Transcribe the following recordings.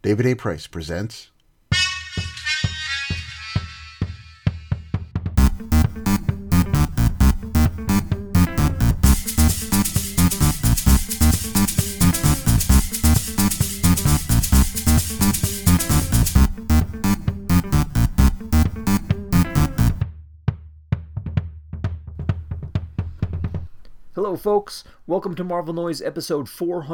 David A. Price presents Hello folks, welcome to Marvel Noise episode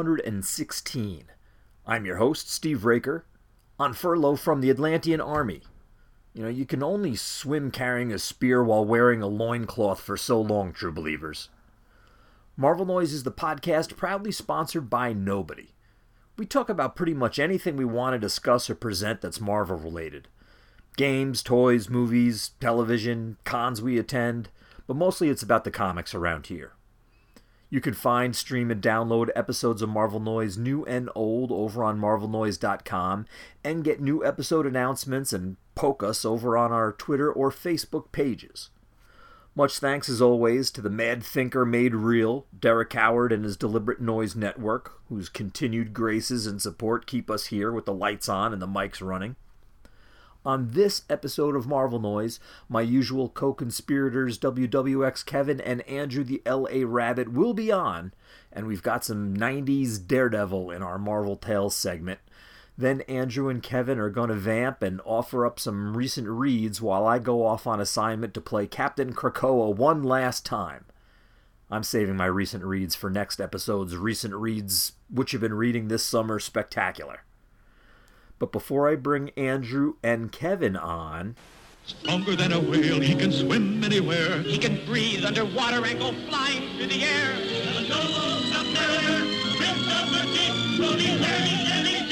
416. I'm your host, Steve Raker, on furlough from the Atlantean Army. You know, you can only swim carrying a spear while wearing a loincloth for so long, true believers. Marvel Noise is the podcast proudly sponsored by nobody. We talk about pretty much anything we want to discuss or present that's Marvel related. Games, toys, movies, television, cons we attend, but mostly it's about the comics around here. You can find, stream, and download episodes of Marvel Noise new and old over on marvelnoise.com and get new episode announcements and poke us over on our Twitter or Facebook pages. Much thanks as always to the mad thinker made real, Derek Howard and his Deliberate Noise Network, whose continued graces and support keep us here with the lights on and the mics running. On this episode of Marvel Noise, my usual co-conspirators WWX Kevin and Andrew the L.A. Rabbit will be on, and we've got some 90s Daredevil in our Marvel Tales segment. Then Andrew and Kevin are going to vamp and offer up some recent reads while I go off on assignment to play Captain Krakoa one last time. I'm saving my recent reads for next episode's Recent Reads, which you've been reading this summer spectacular. But before I bring Andrew and Kevin on... Stronger than a whale, he can swim anywhere. He can breathe underwater and go flying through the air. The noble submariner, prince of the deep, will be learning every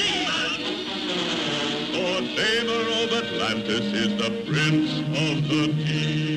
sea. For Damer of Atlantis is the prince of the deep.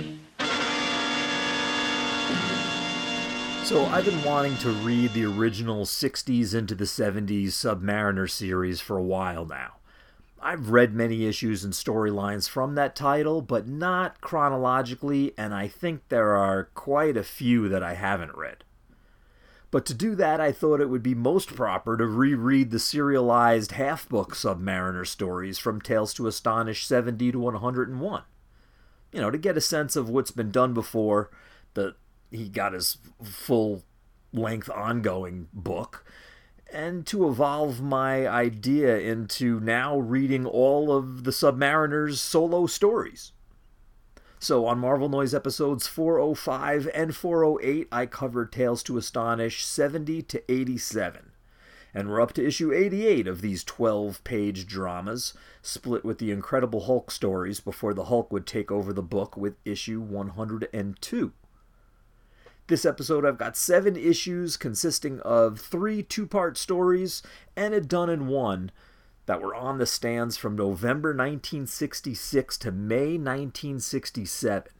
So I've been wanting to read the original 60s into the 70s Submariner series for a while now. I've read many issues and storylines from that title, but not chronologically, and I think there are quite a few that I haven't read. But to do that, I thought it would be most proper to reread the serialized half-book Submariner stories from Tales to Astonish 70 to 101. You know, to get a sense of what's been done before he got his full-length ongoing book, and to evolve my idea into now reading all of the Submariner's solo stories. So on Marvel Noise episodes 405 and 408, I covered Tales to Astonish 70 to 87. And we're up to issue 88 of these 12-page dramas, split with the Incredible Hulk stories before the Hulk would take over the book with issue 102. This episode I've got 7 issues consisting of 3 two-part stories and a done-in-one that were on the stands from November 1966 to May 1967.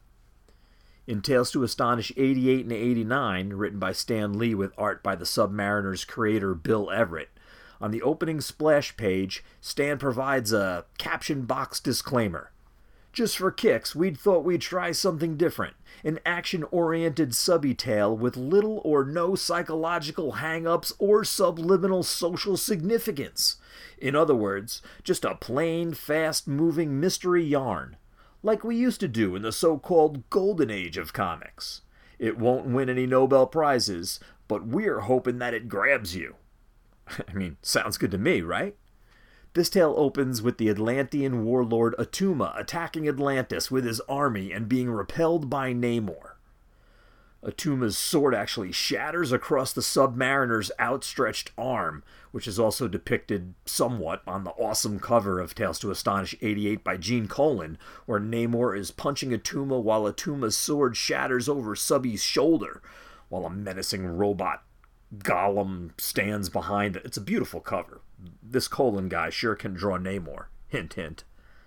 In Tales to Astonish 88 and 89, written by Stan Lee with art by the Submariner's creator Bill Everett, on the opening splash page, Stan provides a caption box disclaimer. Just for kicks, we'd thought we'd try something different. An action-oriented subby tale with little or no psychological hang-ups or subliminal social significance. In other words, just a plain, fast-moving mystery yarn. Like we used to do in the so-called golden age of comics. It won't win any Nobel Prizes, but we're hoping that it grabs you. I mean, sounds good to me, right? This tale opens with the Atlantean warlord Attuma attacking Atlantis with his army and being repelled by Namor. Attuma's sword actually shatters across the Submariner's outstretched arm, which is also depicted somewhat on the awesome cover of Tales to Astonish 88 by Gene Colan, where Namor is punching Attuma while Attuma's sword shatters over Subby's shoulder, while a menacing robot Gollum stands behind it. It's a beautiful cover. This Colan guy sure can draw Namor. Hint, hint.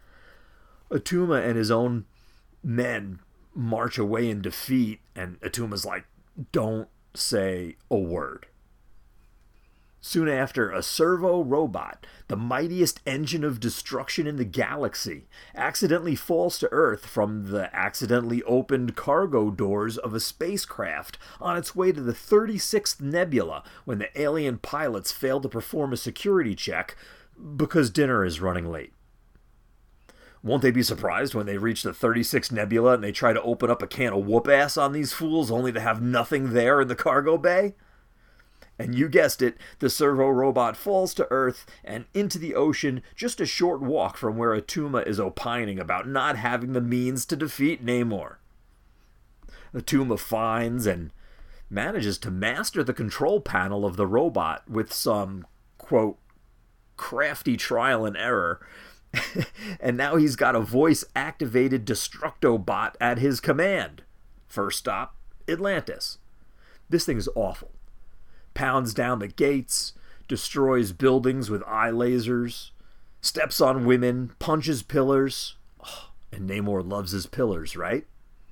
Attuma and his own men march away in defeat, and Attuma's like, don't say a word. Soon after, a servo robot, the mightiest engine of destruction in the galaxy, accidentally falls to Earth from the accidentally opened cargo doors of a spacecraft on its way to the 36th Nebula when the alien pilots fail to perform a security check, because dinner is running late. Won't they be surprised when they reach the 36 Nebula and they try to open up a can of whoop-ass on these fools only to have nothing there in the cargo bay? And you guessed it, the servo robot falls to Earth and into the ocean, just a short walk from where Attuma is opining about not having the means to defeat Namor. Attuma finds and manages to master the control panel of the robot with some, quote, crafty trial and error, and now he's got a voice-activated Destructobot at his command. First stop, Atlantis. This thing's awful. Pounds down the gates, destroys buildings with eye lasers, steps on women, punches pillars. Oh, and Namor loves his pillars, right?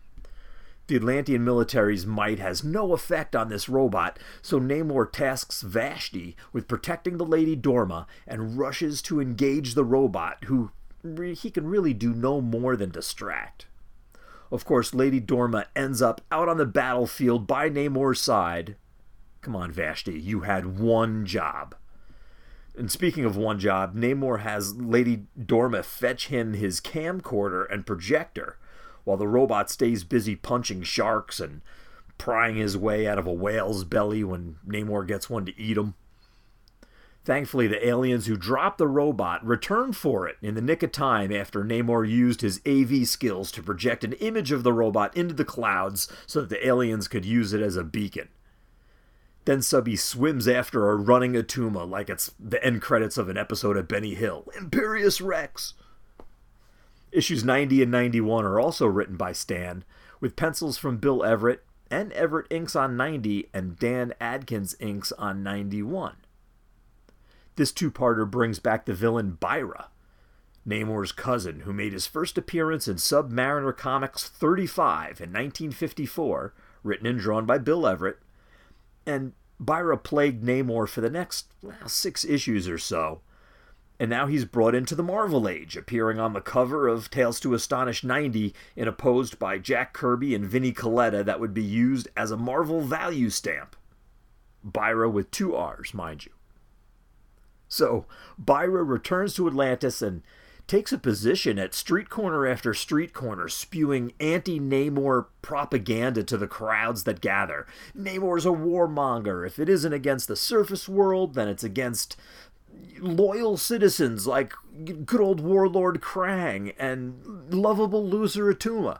The Atlantean military's might has no effect on this robot, so Namor tasks Vashti with protecting the Lady Dorma and rushes to engage the robot, who he can really do no more than distract. Of course, Lady Dorma ends up out on the battlefield by Namor's side. Come on, Vashti, you had one job. And speaking of one job, Namor has Lady Dorma fetch him his camcorder and projector, while the robot stays busy punching sharks and prying his way out of a whale's belly when Namor gets one to eat him. Thankfully, the aliens who dropped the robot return for it in the nick of time after Namor used his AV skills to project an image of the robot into the clouds so that the aliens could use it as a beacon. Then Subby swims after a running Attuma like it's the end credits of an episode of Benny Hill. Imperious Rex! Issues 90 and 91 are also written by Stan, with pencils from Bill Everett, and Everett inks on 90 and Dan Adkins inks on 91. This two-parter brings back the villain Byra, Namor's cousin, who made his first appearance in Submariner Comics 35 in 1954, written and drawn by Bill Everett, and Byra plagued Namor for the next 6 issues or so. And now he's brought into the Marvel Age, appearing on the cover of Tales to Astonish 90 in a post by Jack Kirby and Vinnie Colletta that would be used as a Marvel value stamp. Byra with 2 R's, mind you. So, Byra returns to Atlantis and takes a position at street corner after street corner, spewing anti-Namor propaganda to the crowds that gather. Namor's a warmonger. If it isn't against the surface world, then it's against loyal citizens like good old warlord Krang and lovable loser Attuma.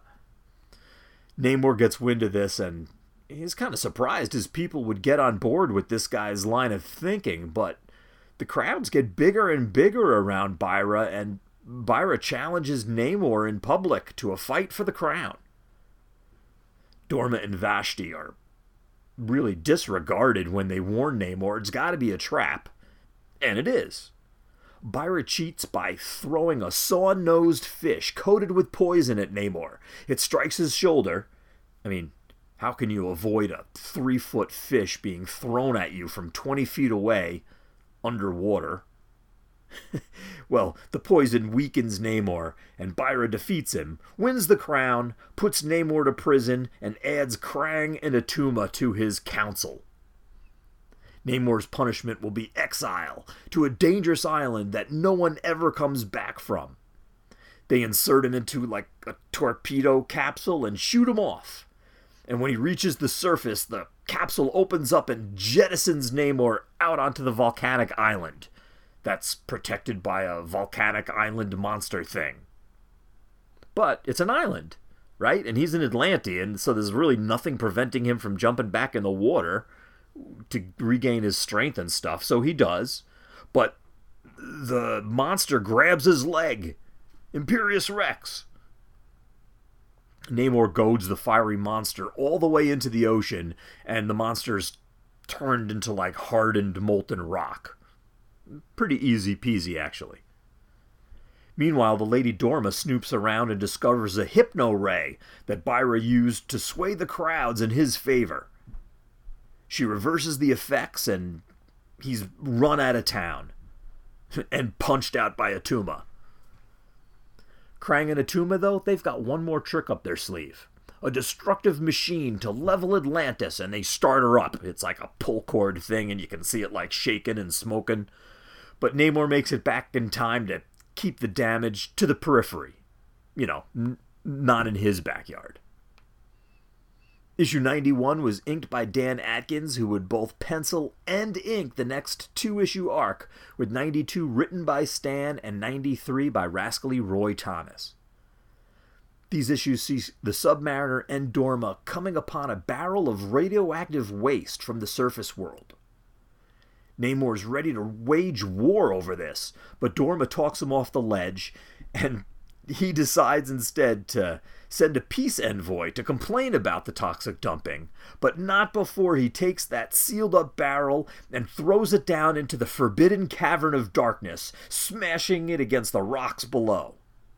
Namor gets wind of this and he's kind of surprised his people would get on board with this guy's line of thinking, but the crowds get bigger and bigger around Byra, and Byra challenges Namor in public to a fight for the crown. Dorma and Vashti are really disregarded when they warn Namor it's got to be a trap. And it is. Byra cheats by throwing a saw-nosed fish coated with poison at Namor. It strikes his shoulder. I mean, how can you avoid a 3-foot fish being thrown at you from 20 feet away, underwater? Well, the poison weakens Namor, and Byra defeats him, wins the crown, puts Namor to prison, and adds Krang and Attuma to his council. Namor's punishment will be exile to a dangerous island that no one ever comes back from. They insert him into like a torpedo capsule and shoot him off. And when he reaches the surface, the capsule opens up and jettisons Namor out onto the volcanic island that's protected by a volcanic island monster thing. But it's an island, right? And he's an Atlantean, so there's really nothing preventing him from jumping back in the water to regain his strength and stuff, so he does. But the monster grabs his leg. Imperious Rex. Namor goads the fiery monster all the way into the ocean, and the monster's turned into like hardened molten rock. Pretty easy peasy, actually. Meanwhile, the Lady Dorma snoops around and discovers a hypno-ray that Byra used to sway the crowds in his favor. She reverses the effects, and he's run out of town and punched out by Attuma. Krang and Attuma, though, they've got one more trick up their sleeve. A destructive machine to level Atlantis, and they start her up. It's like a pull cord thing, and you can see it like shaking and smoking. but Namor makes it back in time to keep the damage to the periphery. Not in his backyard. Issue 91 was inked by Dan Atkins, who would both pencil and ink the next 2-issue arc, with 92 written by Stan and 93 by rascally Roy Thomas. These issues see the Submariner and Dorma coming upon a barrel of radioactive waste from the surface world. Namor's ready to wage war over this, but Dorma talks him off the ledge, and he decides instead to send a peace envoy to complain about the toxic dumping, but not before he takes that sealed-up barrel and throws it down into the forbidden cavern of darkness, smashing it against the rocks below.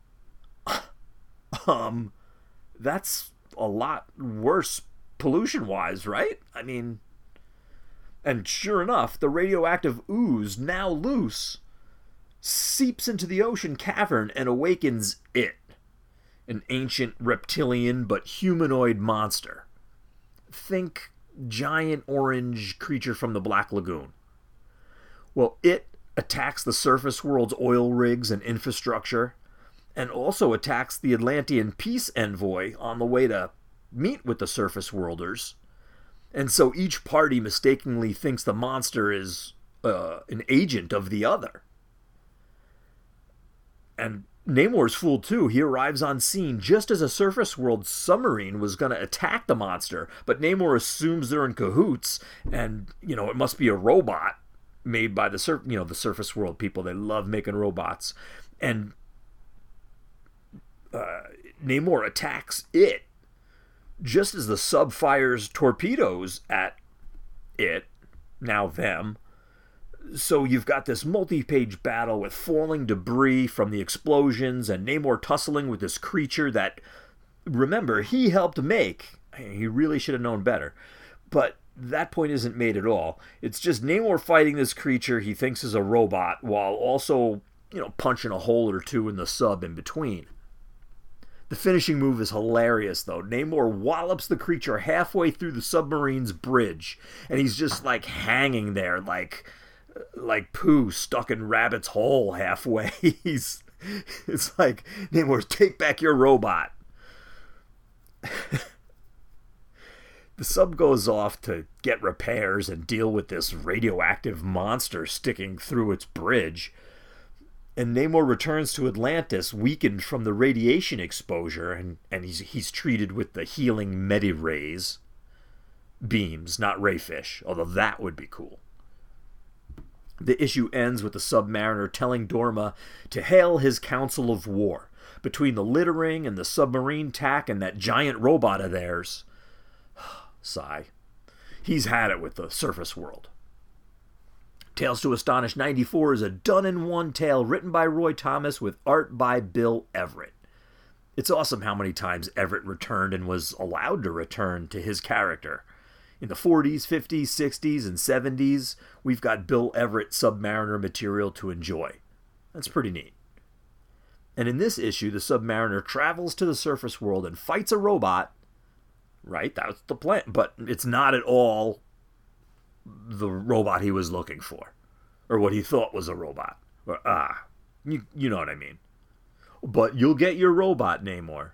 That's a lot worse pollution-wise, right? I mean, and sure enough, the radioactive ooze, now loose, seeps into the ocean cavern and awakens it, an ancient reptilian but humanoid monster. Think giant orange creature from the Black Lagoon. Well, it attacks the surface world's oil rigs and infrastructure, and also attacks the Atlantean peace envoy on the way to meet with the surface worlders. And so each party mistakenly thinks the monster is an agent of the other. And Namor's fooled too. He arrives on scene just as a surface world submarine was going to attack the monster, but Namor assumes they're in cahoots, and it must be a robot made by the surface world people. They love making robots, and Namor attacks it just as the sub fires torpedoes at it, now them. So you've got this multi-page battle with falling debris from the explosions and Namor tussling with this creature that, remember, he helped make. He really should have known better. But that point isn't made at all. It's just Namor fighting this creature he thinks is a robot while also, punching a hole or two in the sub in between. The finishing move is hilarious, though. Namor wallops the creature halfway through the submarine's bridge, and he's just hanging there like poo stuck in rabbit's hole halfway. It's like, Namor, take back your robot. The sub goes off to get repairs and deal with this radioactive monster sticking through its bridge. And Namor returns to Atlantis, weakened from the radiation exposure, and he's treated with the healing Medi-Rays beams, not Rayfish, although that would be cool. The issue ends with the Submariner telling Dorma to hail his council of war. Between the littering and the submarine tack and that giant robot of theirs, sigh, he's had it with the surface world. Tales to Astonish 94 is a done-in-one tale written by Roy Thomas with art by Bill Everett. It's awesome how many times Everett returned and was allowed to return to his character. In the 40s, 50s, 60s, and 70s, we've got Bill Everett Submariner material to enjoy. That's pretty neat. And in this issue, the Submariner travels to the surface world and fights a robot. Right, that's the plan. But it's not at all the robot he was looking for, or what he thought was a robot. You know what I mean. But you'll get your robot, Namor.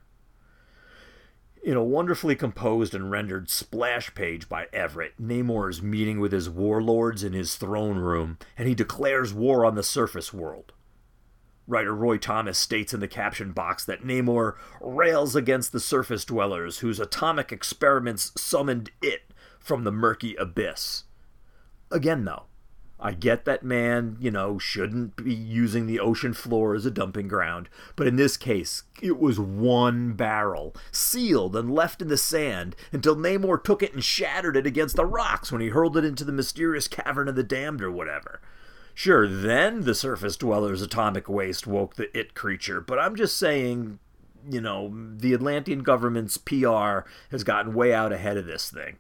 In a wonderfully composed and rendered splash page by Everett, Namor is meeting with his warlords in his throne room, and he declares war on the surface world. Writer Roy Thomas states in the caption box that Namor rails against the surface dwellers whose atomic experiments summoned it from the murky abyss. Again, though, I get that man, shouldn't be using the ocean floor as a dumping ground, but in this case, it was one barrel, sealed and left in the sand, until Namor took it and shattered it against the rocks when he hurled it into the mysterious cavern of the damned or whatever. Sure, then the surface dwellers' atomic waste woke the it creature, but I'm just saying, the Atlantean government's PR has gotten way out ahead of this thing.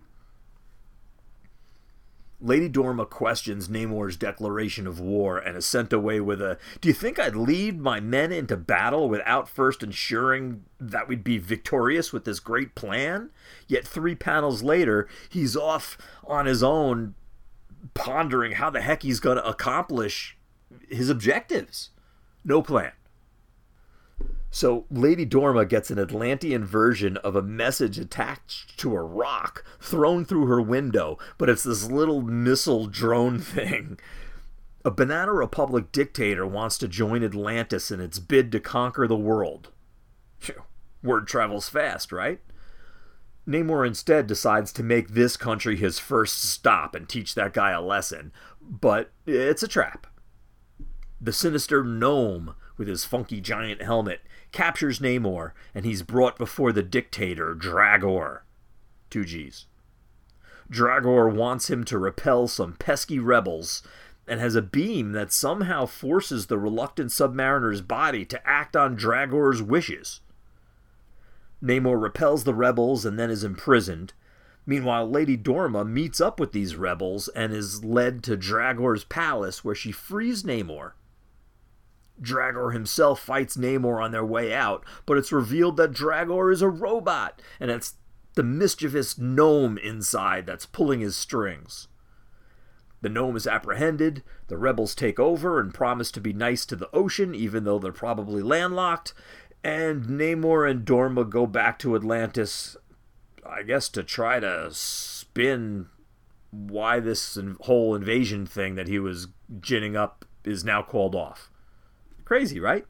Lady Dorma questions Namor's declaration of war and is sent away with a, "Do you think I'd lead my men into battle without first ensuring that we'd be victorious with this great plan?" Yet 3 panels later, he's off on his own, pondering how the heck he's going to accomplish his objectives. No plan. So Lady Dorma gets an Atlantean version of a message attached to a rock thrown through her window, but it's this little missile drone thing. A Banana Republic dictator wants to join Atlantis in its bid to conquer the world. Word travels fast, right? Namor instead decides to make this country his first stop and teach that guy a lesson, but it's a trap. The sinister gnome, with his funky giant helmet, captures Namor, and he's brought before the dictator, Dragor. 2 G's. Dragor wants him to repel some pesky rebels, and has a beam that somehow forces the reluctant submariner's body to act on Dragor's wishes. Namor repels the rebels and then is imprisoned. Meanwhile, Lady Dorma meets up with these rebels and is led to Dragor's palace, where she frees Namor. Dragor himself fights Namor on their way out, but it's revealed that Dragor is a robot, and it's the mischievous gnome inside that's pulling his strings. The gnome is apprehended, the rebels take over and promise to be nice to the ocean, even though they're probably landlocked, and Namor and Dorma go back to Atlantis, I guess to try to spin why this whole invasion thing that he was ginning up is now called off. Crazy, right?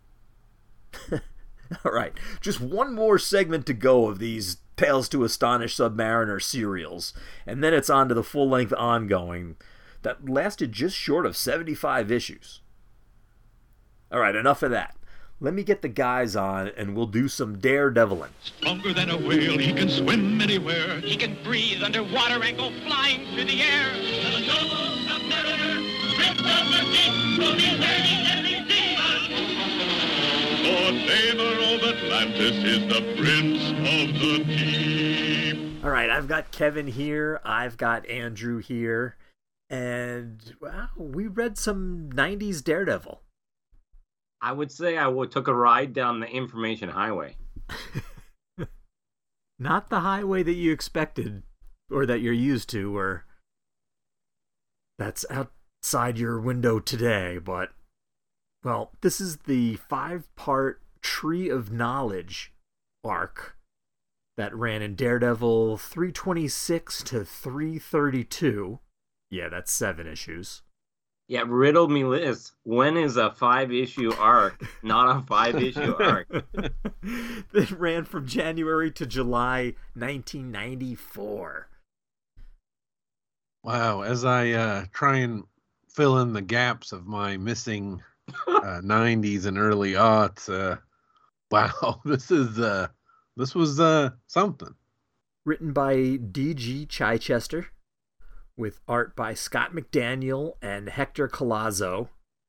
All right, just one more segment to go of these Tales to Astonish Submariner serials, and then it's on to the full-length ongoing that lasted just short of 75 issues. All right, enough of that. Let me get the guys on, and we'll do some daredeviling. Stronger than a whale, he can swim anywhere. He can breathe underwater and go flying through the air. The noble submariner, prince of the deep, will be sailing every season. For Namor of Atlantis is the prince of the deep. All right, I've got Kevin here. I've got Andrew here. And, wow, we read some 90s Daredevil. I would say took a ride down the information highway. Not the highway that you expected or that you're used to, or that's outside your window today, but, well, this is the 5-part Tree of Knowledge arc that ran in Daredevil 326 to 332. Yeah, that's 7 issues. Yeah, riddle me this. When is a 5-issue arc not a 5-issue arc? It ran from January to July 1994. Wow, as I try and fill in the gaps of my missing 90s and early aughts, wow, this was something. Written by D.G. Chichester, with art by Scott McDaniel and Hector Collazo.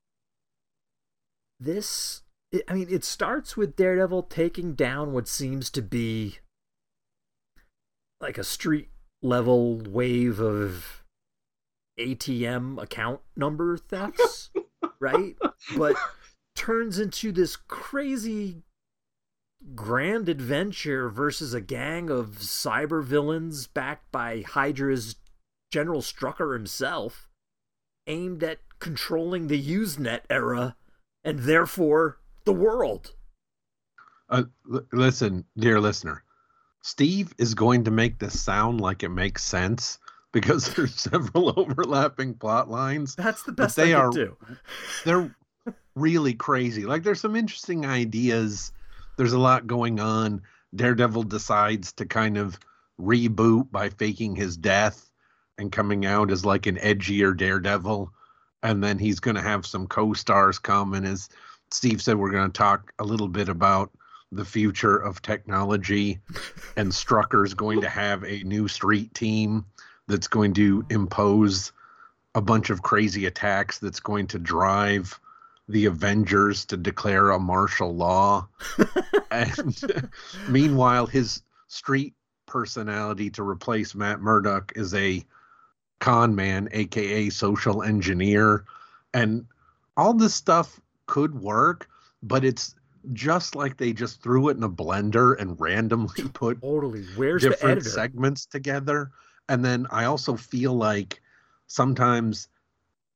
It starts with Daredevil taking down what seems to be like a street-level wave of ATM account number thefts, right? But turns into this crazy grand adventure versus a gang of cyber villains backed by Hydra's General Strucker himself, aimed at controlling the Usenet era and therefore the world. Listen, dear listener, Steve is going to make this sound like it makes sense because there's several overlapping plot lines. That's the best they can do. They're really crazy. Like, there's some interesting ideas. There's a lot going on. Daredevil decides to kind of reboot by faking his death and coming out as like an edgier Daredevil. And then he's going to have some co-stars come. And as Steve said, we're going to talk a little bit about the future of technology. And Strucker's going to have a new street team that's going to impose a bunch of crazy attacks that's going to drive the Avengers to declare a martial law. And meanwhile, his street personality to replace Matt Murdock is a con man, aka social engineer, and all this stuff could work, but it's just like they just threw it in a blender and randomly put Where's different the editor? segments together. And then I also feel like sometimes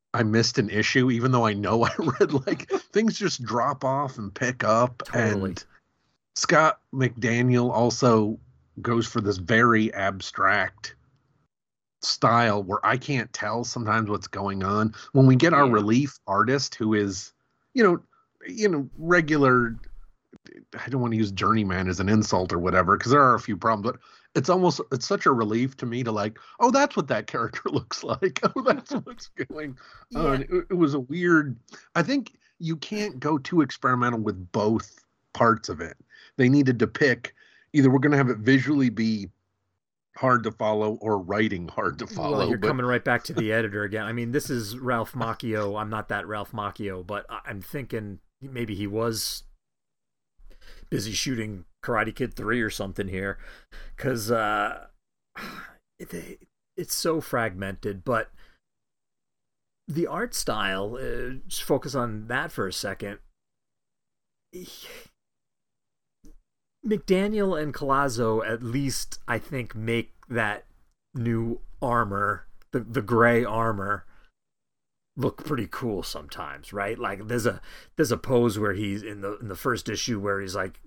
I missed an issue, even though I know I read, like, things just drop off and pick up. Totally. And Scott McDaniel also goes for this very abstract style where I can't tell sometimes what's going on. When we get our relief artist, who is, regular, I don't want to use journeyman as an insult or whatever, because there are a few problems, but it's such a relief to me to like, oh, that's what that character looks like. Oh, that's what's going on. It was a weird, I think you can't go too experimental with both parts of it. They needed to pick, either we're going to have it visually be hard to follow or writing hard to follow. Well, you're coming right back to the editor again. I mean, this is Ralph Macchio. I'm not that Ralph Macchio, but I'm thinking maybe he was busy shooting Karate Kid 3 or something here, because it's so fragmented. But the art style, just focus on that for a second. McDaniel and Collazo, at least, I think, make that new armor, the gray armor, look pretty cool sometimes, right? Like there's a pose where he's in the first issue where he's like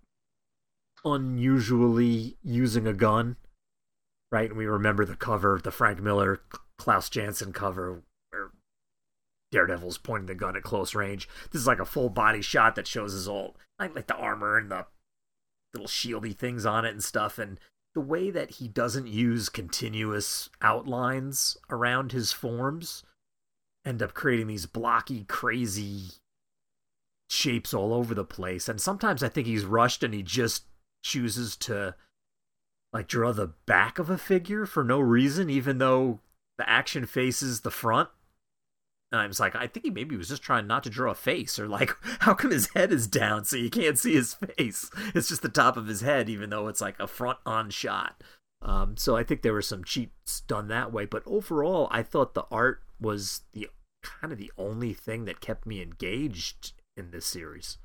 unusually using a gun, right? And we remember the cover, the Frank Miller, Klaus Janson cover, where Daredevil's pointing the gun at close range. This is like a full body shot that shows his all like the armor and the little shieldy things on it and stuff, and the way that he doesn't use continuous outlines around his forms end up creating these blocky, crazy shapes all over the place. And sometimes I think he's rushed and he just chooses to like draw the back of a figure for no reason, even though the action faces the front. And I was like, I think he maybe was just trying not to draw a face, or like, how come his head is down so you can't see his face? It's just the top of his head, even though it's like a front-on shot. So I think there were some cheats done that way. But overall, I thought the art was the kind of the only thing that kept me engaged in this series.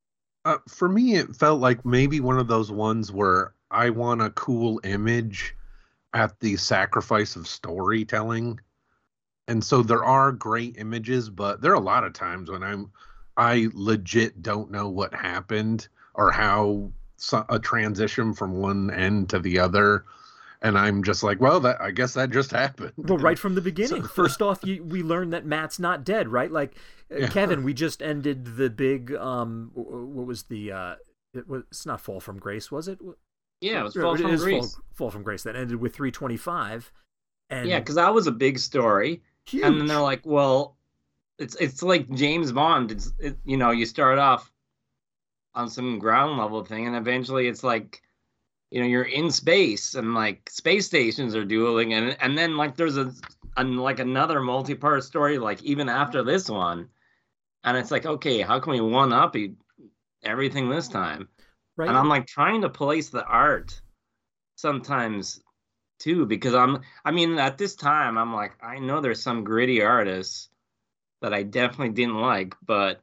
For me, it felt like maybe one of those ones where I want a cool image at the sacrifice of storytelling. And so there are great images, but there are a lot of times when I legit don't know what happened or how a transition from one end to the other. And I'm just like, well, I guess that just happened. Well, right from the beginning. First off, we learned that Matt's not dead, right? Like, Kevin, we just ended the big, what was the, it's not Fall from Grace, was it? Yeah, it was Fall from Grace. Fall from Grace. That ended with 325. And yeah, because that was a big story. Huge. And then they're like, well, it's like James Bond. You start off on some ground level thing, and eventually it's like, you're in space, and like space stations are dueling, and then like there's like another multi-part story, like even after this one, and it's like, okay, how can we one up everything this time? Right. And I'm like trying to place the art sometimes too, because at this time I'm like, I know there's some gritty artists that I definitely didn't like, but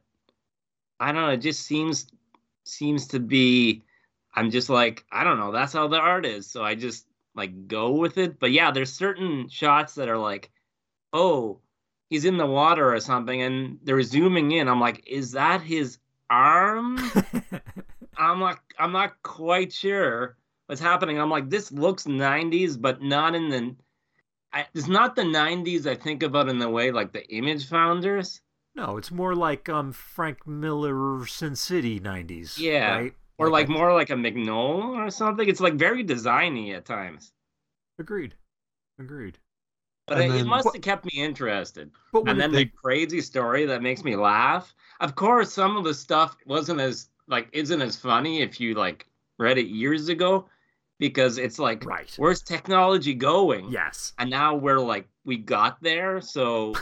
I don't know, it just seems to be, I'm just like, I don't know, that's how the art is, so I just like go with it. But yeah, there's certain shots that are like, oh, he's in the water or something, and they're zooming in. I'm like, is that his arm? I'm not quite sure what's happening. I'm like, this looks 90s, but not in the... it's not the 90s I think about in the way like the Image founders. No, it's more like Frank Miller Sin City 90s. Yeah, right? Or like more like a Mignola or something. It's like very designy at times. Agreed. But it must have kept me interested. And then the crazy story that makes me laugh. Of course, some of the stuff isn't as funny if you like read it years ago, because it's like, right, where's technology going? Yes. And now we got there, so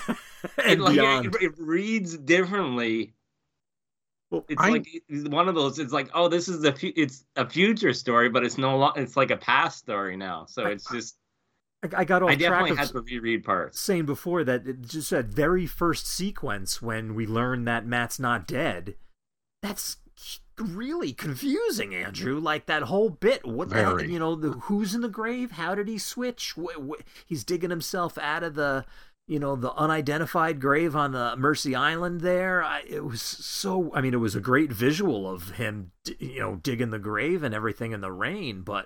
it reads differently. Well, it's like one of those. It's like, oh, this is it's a future story, but it's it's like a past story now. So it's just. I got off track. I definitely had to reread parts. Saying before that, it just that very first sequence when we learn that Matt's not dead, that's really confusing, Andrew. Like that whole bit. What the hell, who's in the grave? How did he switch? He's digging himself out of the the unidentified grave on the Mercy Island there. It was a great visual of him, digging the grave and everything in the rain, but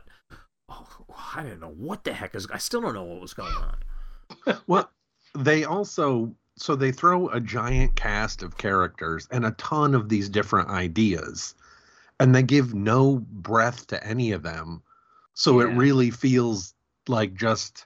I didn't know what the heck I still don't know what was going on. Well, they also, so they throw a giant cast of characters and a ton of these different ideas, and they give no breath to any of them. So it really feels like just,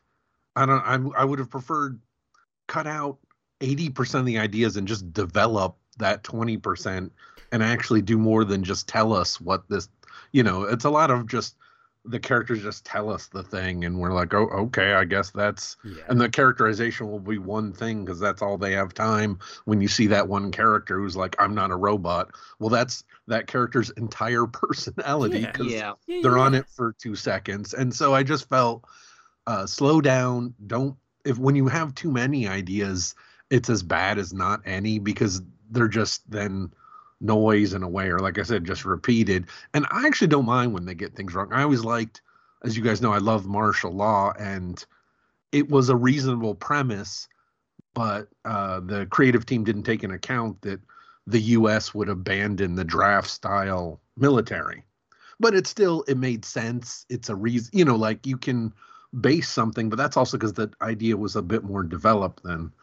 I would have preferred cut out 80% of the ideas and just develop that 20% and actually do more than just tell us what this, it's a lot of just the characters just tell us the thing and we're like, oh, okay, I guess that's, and the characterization will be one thing because that's all they have time. When you see that one character who's like, I'm not a robot. Well, that's that character's entire personality because they're on it for 2 seconds. And so I just felt, slow down. When you have too many ideas, it's as bad as not any because they're just then noise in a way, or like I said, just repeated. And I actually don't mind when they get things wrong. I always liked, as you guys know, I love martial law, and it was a reasonable premise, but the creative team didn't take into account that the U.S. would abandon the draft style military. But it made sense. It's a reason, like you can base something, but that's also because the idea was a bit more developed than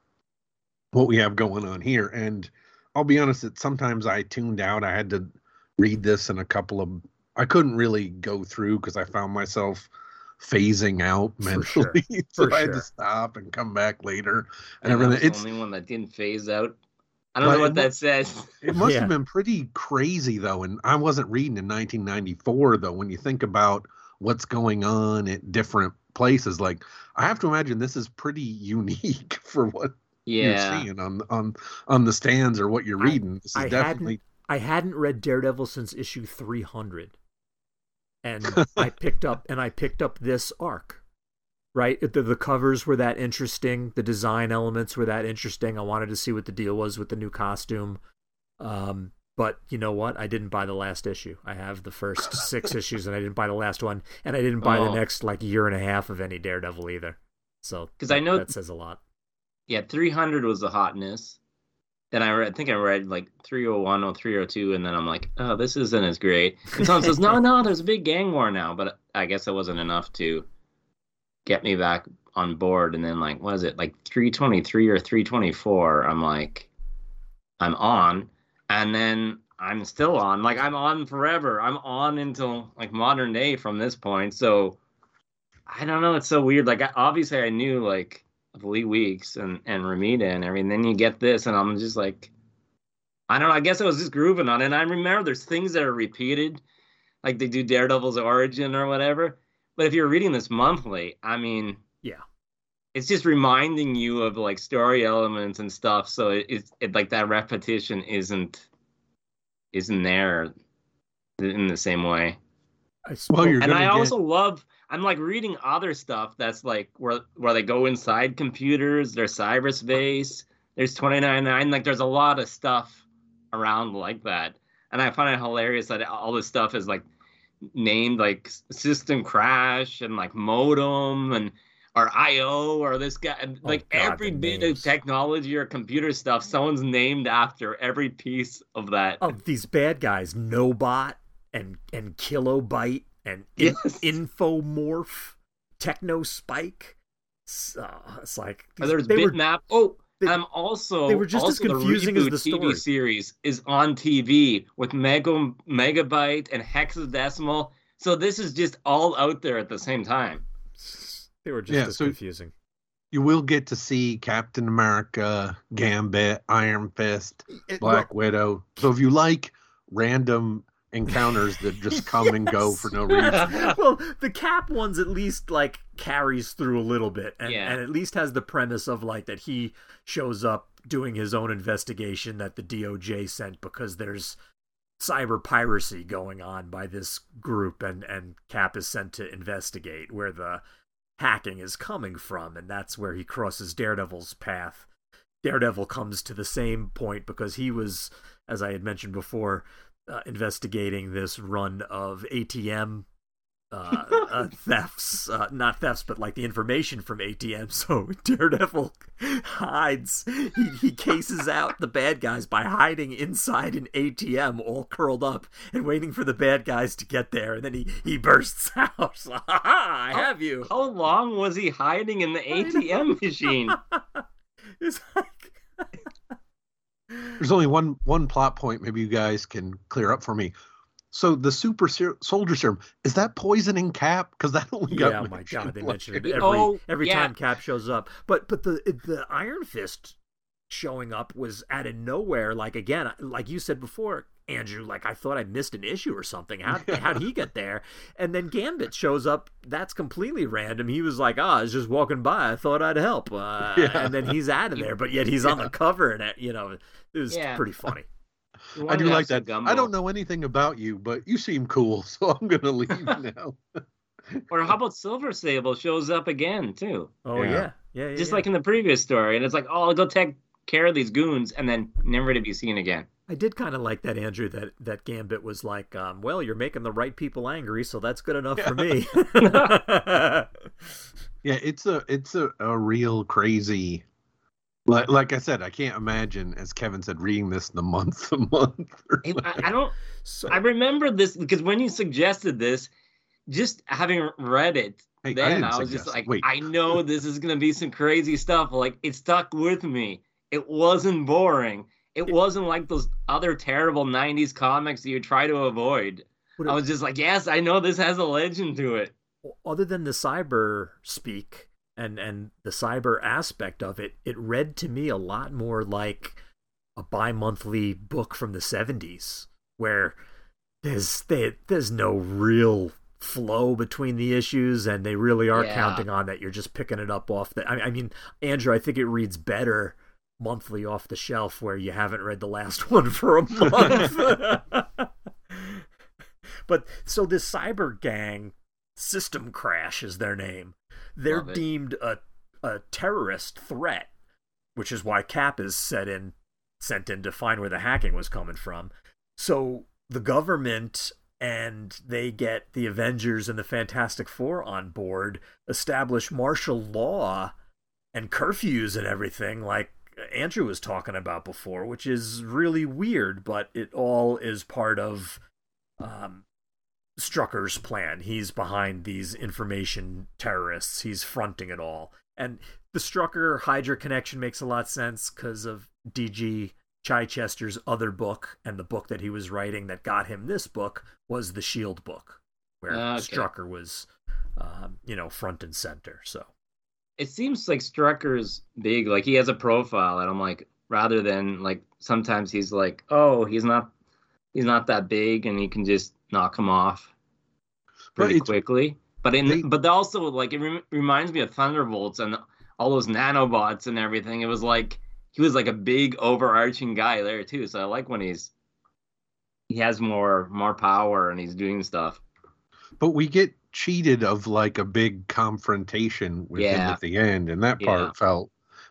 what we have going on here. And I'll be honest, that sometimes I tuned out. I had to read this in I couldn't really go through because I found myself phasing out mentally. I had to stop and come back later. And everything. It's the only one that didn't phase out. I don't know what that says. It must have been pretty crazy though. And I wasn't reading in 1994 though. When you think about what's going on at different places, like I have to imagine this is pretty unique for what you're seeing on the stands or what you're reading. This is definitely. I hadn't read Daredevil since issue 300, and I picked up this arc. Right, the covers were that interesting. The design elements were that interesting. I wanted to see what the deal was with the new costume. But you know what? I didn't buy the last issue. I have the first 6 issues, and I didn't buy the last one, and I didn't buy the next year and a half of any Daredevil either. So because I know that says a lot. Yeah, 300 was the hotness. Then I think I read 301 or 302, and then I'm like, oh, this isn't as great. And someone says, no, there's a big gang war now, but I guess it wasn't enough to get me back on board. And then what is it, 323 or 324? I'm like, I'm on. And then I'm still on. I'm on forever. I'm on until modern day from this point. So I don't know. It's so weird. Obviously I knew of Lee Weeks and Ramita and everything. Then you get this, and I'm just I don't know. I guess I was just grooving on it. And I remember there's things that are repeated, they do Daredevil's origin or whatever. But if you're reading this monthly, I mean, it's just reminding you of story elements and stuff. So it that repetition isn't there in the same way. I also love. I'm reading other stuff that's where they go inside computers. There's cyberspace. There's 29.9. There's a lot of stuff around like that, and I find it hilarious that all this stuff is named System Crash and Modem or IO or this guy. Every bit of technology or computer stuff, someone's named after every piece of that. Oh, these bad guys, Nobot and Kilobyte. And Infomorph, Technospike. It's there's Bitmap. They were just as confusing as the story. TV series is on TV with Megabyte and Hexadecimal. So this is just all out there at the same time. They were just as confusing. You will get to see Captain America, Gambit, Iron Fist, Black Widow. So if you like random encounters that just come and go for no reason. Well, the Cap ones at least carries through a little bit and at least has the premise of that he shows up doing his own investigation that the DOJ sent because there's cyber piracy going on by this group, and Cap is sent to investigate where the hacking is coming from, and that's where he crosses Daredevil's path. Daredevil comes to the same point because he was, as I had mentioned before, investigating this run of ATM thefts, not thefts, but like the information from ATM. So Daredevil hides, he cases out the bad guys by hiding inside an ATM, all curled up and waiting for the bad guys to get there. And then he bursts out. So, ha ha! I have you. How long was he hiding in the ATM machine? It's like. There's only one plot point maybe you guys can clear up for me. So the super soldier serum, is that poisoning Cap? Because that only got oh my god, they mention it every yeah. time Cap shows up. But the Iron Fist showing up was out of nowhere. Like again, like you said before, Andrew, like I thought I missed an issue or something. How'd he get there? And then Gambit shows up. That's completely random. He was like, I was just walking by. I thought I'd help. And then he's out of there. But yet he's on the cover, and it was pretty funny. I do like that. I don't know anything about you, but you seem cool, so I'm going to leave now. Or how about Silver Sable shows up again, too? Oh, yeah. Just like in the previous story. And it's like, I'll go take care of these goons, and then never to be seen again. I did kind of like that, Andrew, that Gambit was like, well, you're making the right people angry, so that's good enough for me. Yeah, it's a real crazy... Like I said, I can't imagine, as Kevin said, reading this in a month. I remember this because when you suggested this, just having read it, I was just like, I know this is going to be some crazy stuff. Like, it stuck with me. It wasn't boring. It wasn't like those other terrible 90s comics that you try to avoid. I was just like, yes, I know this has a legend to it. Other than the cyber speak... And the cyber aspect of it, it read to me a lot more like a bi-monthly book from the 70s, where there's no real flow between the issues, and they really are counting on that you're just picking it up off the... I mean, Andrew, I think it reads better monthly off the shelf where you haven't read the last one for a month. But so this cyber gang, System Crash is their name. They're deemed a terrorist threat, which is why Cap is sent in to find where the hacking was coming from. So the government, and they get the Avengers and the Fantastic Four on board, establish martial law and curfews and everything like Andrew was talking about before, which is really weird, but it all is part of Strucker's plan. He's behind these information terrorists. He's fronting it all. And the Strucker-Hydra connection makes a lot of sense because of D.G. Chichester's other book, and the book that he was writing that got him this book was the S.H.I.E.L.D. book, where Strucker was, front and center. So it seems like Strucker's big. Like, he has a profile, and I'm like, rather than, like, sometimes he's like, oh, he's not that big, and he can just knock him off pretty quickly. But also, like, it reminds me of Thunderbolts and all those nanobots and everything. It was like he was like a big overarching guy there too. So I like when he has more power and he's doing stuff. But we get cheated of like a big confrontation with him at the end, and that part felt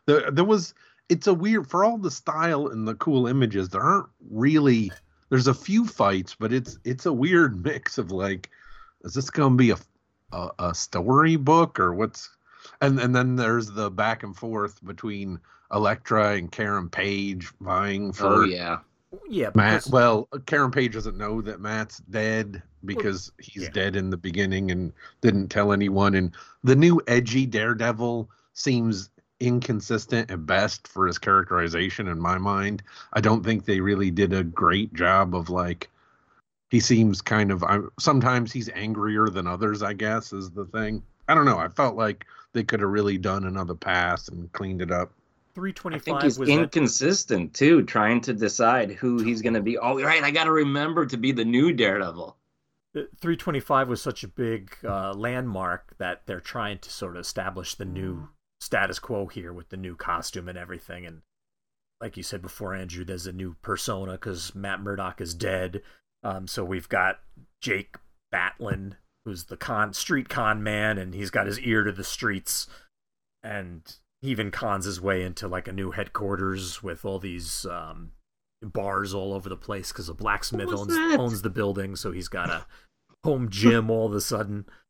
it's a weird, for all the style and the cool images, there aren't really. There's a few fights, but it's a weird mix of like, is this going to be a story book or what's? And then there's the back and forth between Elektra and Karen Page vying for. Matt. Well, Karen Page doesn't know that Matt's dead because he's dead in the beginning and didn't tell anyone. And the new edgy Daredevil seems inconsistent at best for his characterization in my mind. I don't think they really did a great job of, like, he seems kind of, sometimes he's angrier than others, I guess, is the thing. I don't know. I felt like they could have really done another pass and cleaned it up. 325 I think he's inconsistent too, trying to decide who he's going to be. Oh, right, I got to remember to be the new Daredevil. 325 was such a big landmark that they're trying to sort of establish the new status quo here with the new costume and everything. And like you said before, Andrew, there's a new persona because Matt Murdock is dead. So we've got Jake Batlin, who's the street con man, and he's got his ear to the streets, and he even cons his way into like a new headquarters with all these bars all over the place because a blacksmith owns the building, so he's got a home gym all of a sudden.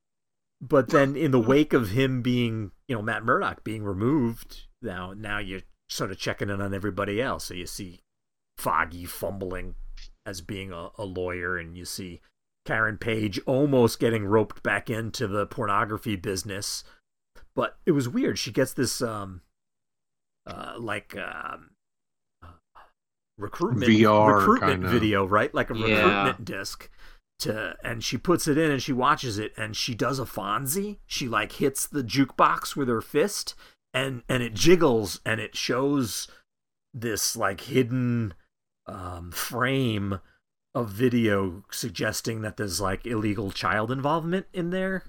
But then in the wake of him being, Matt Murdock being removed, now you're sort of checking in on everybody else. So you see Foggy fumbling as being a lawyer, and you see Karen Page almost getting roped back into the pornography business. But it was weird. She gets this recruitment video, right? Like a recruitment disc. And she puts it in and she watches it and she does a Fonzie. She like hits the jukebox with her fist and it jiggles and it shows this like hidden frame of video suggesting that there's like illegal child involvement in their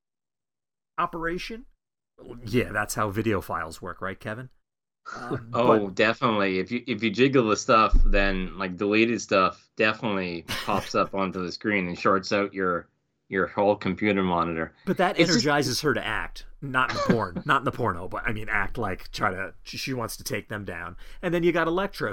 operation. Yeah, that's how video files work, right, Kevin? Definitely. If you jiggle the stuff, then like deleted stuff definitely pops up onto the screen and shorts out your whole computer monitor. But that energizes her to act, not in the porn, not in the porno, but I mean act like she wants to take them down. And then you got Elektra,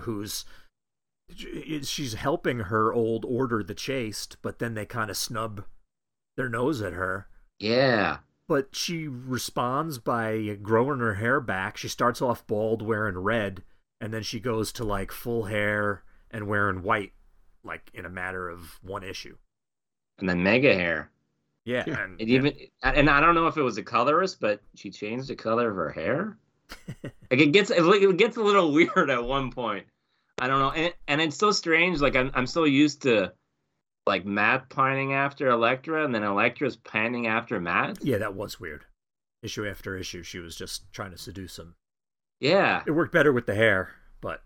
she's helping her old order, the Chaste, but then they kind of snub their nose at her. Yeah. But she responds by growing her hair back. She starts off bald, wearing red, and then she goes to like full hair and wearing white, like in a matter of one issue. And then mega hair. Yeah. And I don't know if it was a colorist, but she changed the color of her hair. Like it gets a little weird at one point. I don't know, and it's so strange. Like I'm so used to like Matt pining after Elektra, and then Elektra's pining after Matt. Yeah, that was weird. Issue after issue, she was just trying to seduce him. Yeah, it worked better with the hair, but.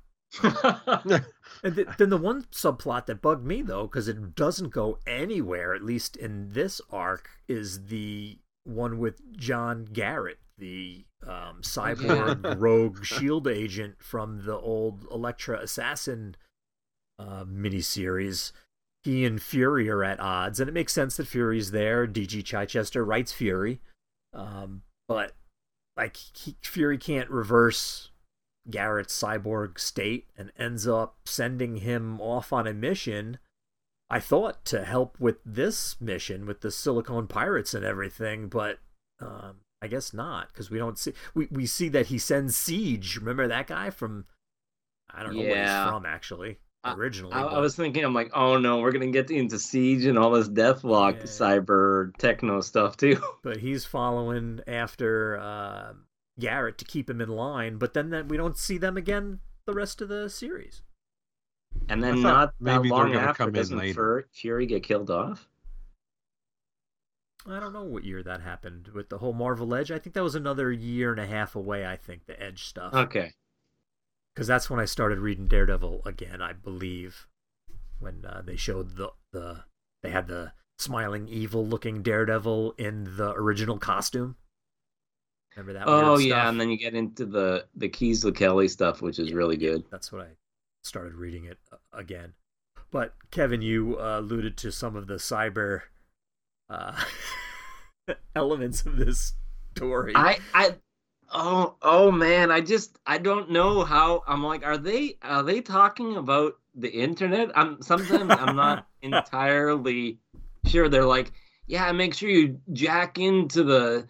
And then the one subplot that bugged me though, because it doesn't go anywhere, at least in this arc, is the one with John Garrett, the cyborg rogue shield agent from the old Elektra Assassin miniseries. He and Fury are at odds, and it makes sense that Fury's there. D.G. Chichester writes Fury, but like Fury can't reverse Garrett's cyborg state and ends up sending him off on a mission, I thought, to help with this mission with the Silicon Pirates and everything, but I guess not, because we see that he sends Siege. Remember that guy from, I don't know where he's from actually. Originally, I was thinking, I'm like, oh no, we're gonna get into Siege and all this Deathlock cyber techno stuff too. But he's following after Garrett to keep him in line, but then we don't see them again the rest of the series. And then not that long after, doesn't Fury get killed off? I don't know what year that happened with the whole Marvel Edge. I think that was another year and a half away. I think the Edge stuff. Okay. Because that's when I started reading Daredevil again, I believe, when they showed they had the smiling, evil-looking Daredevil in the original costume. Remember that? Oh yeah, stuff? And then you get into the Keith Kelly stuff, which is really good. That's what I started reading it again. But Kevin, you alluded to some of the cyber elements of this story. Oh man, I don't know how. I'm like, are they talking about the internet? Sometimes I'm not entirely sure. They're like, yeah, make sure you jack into the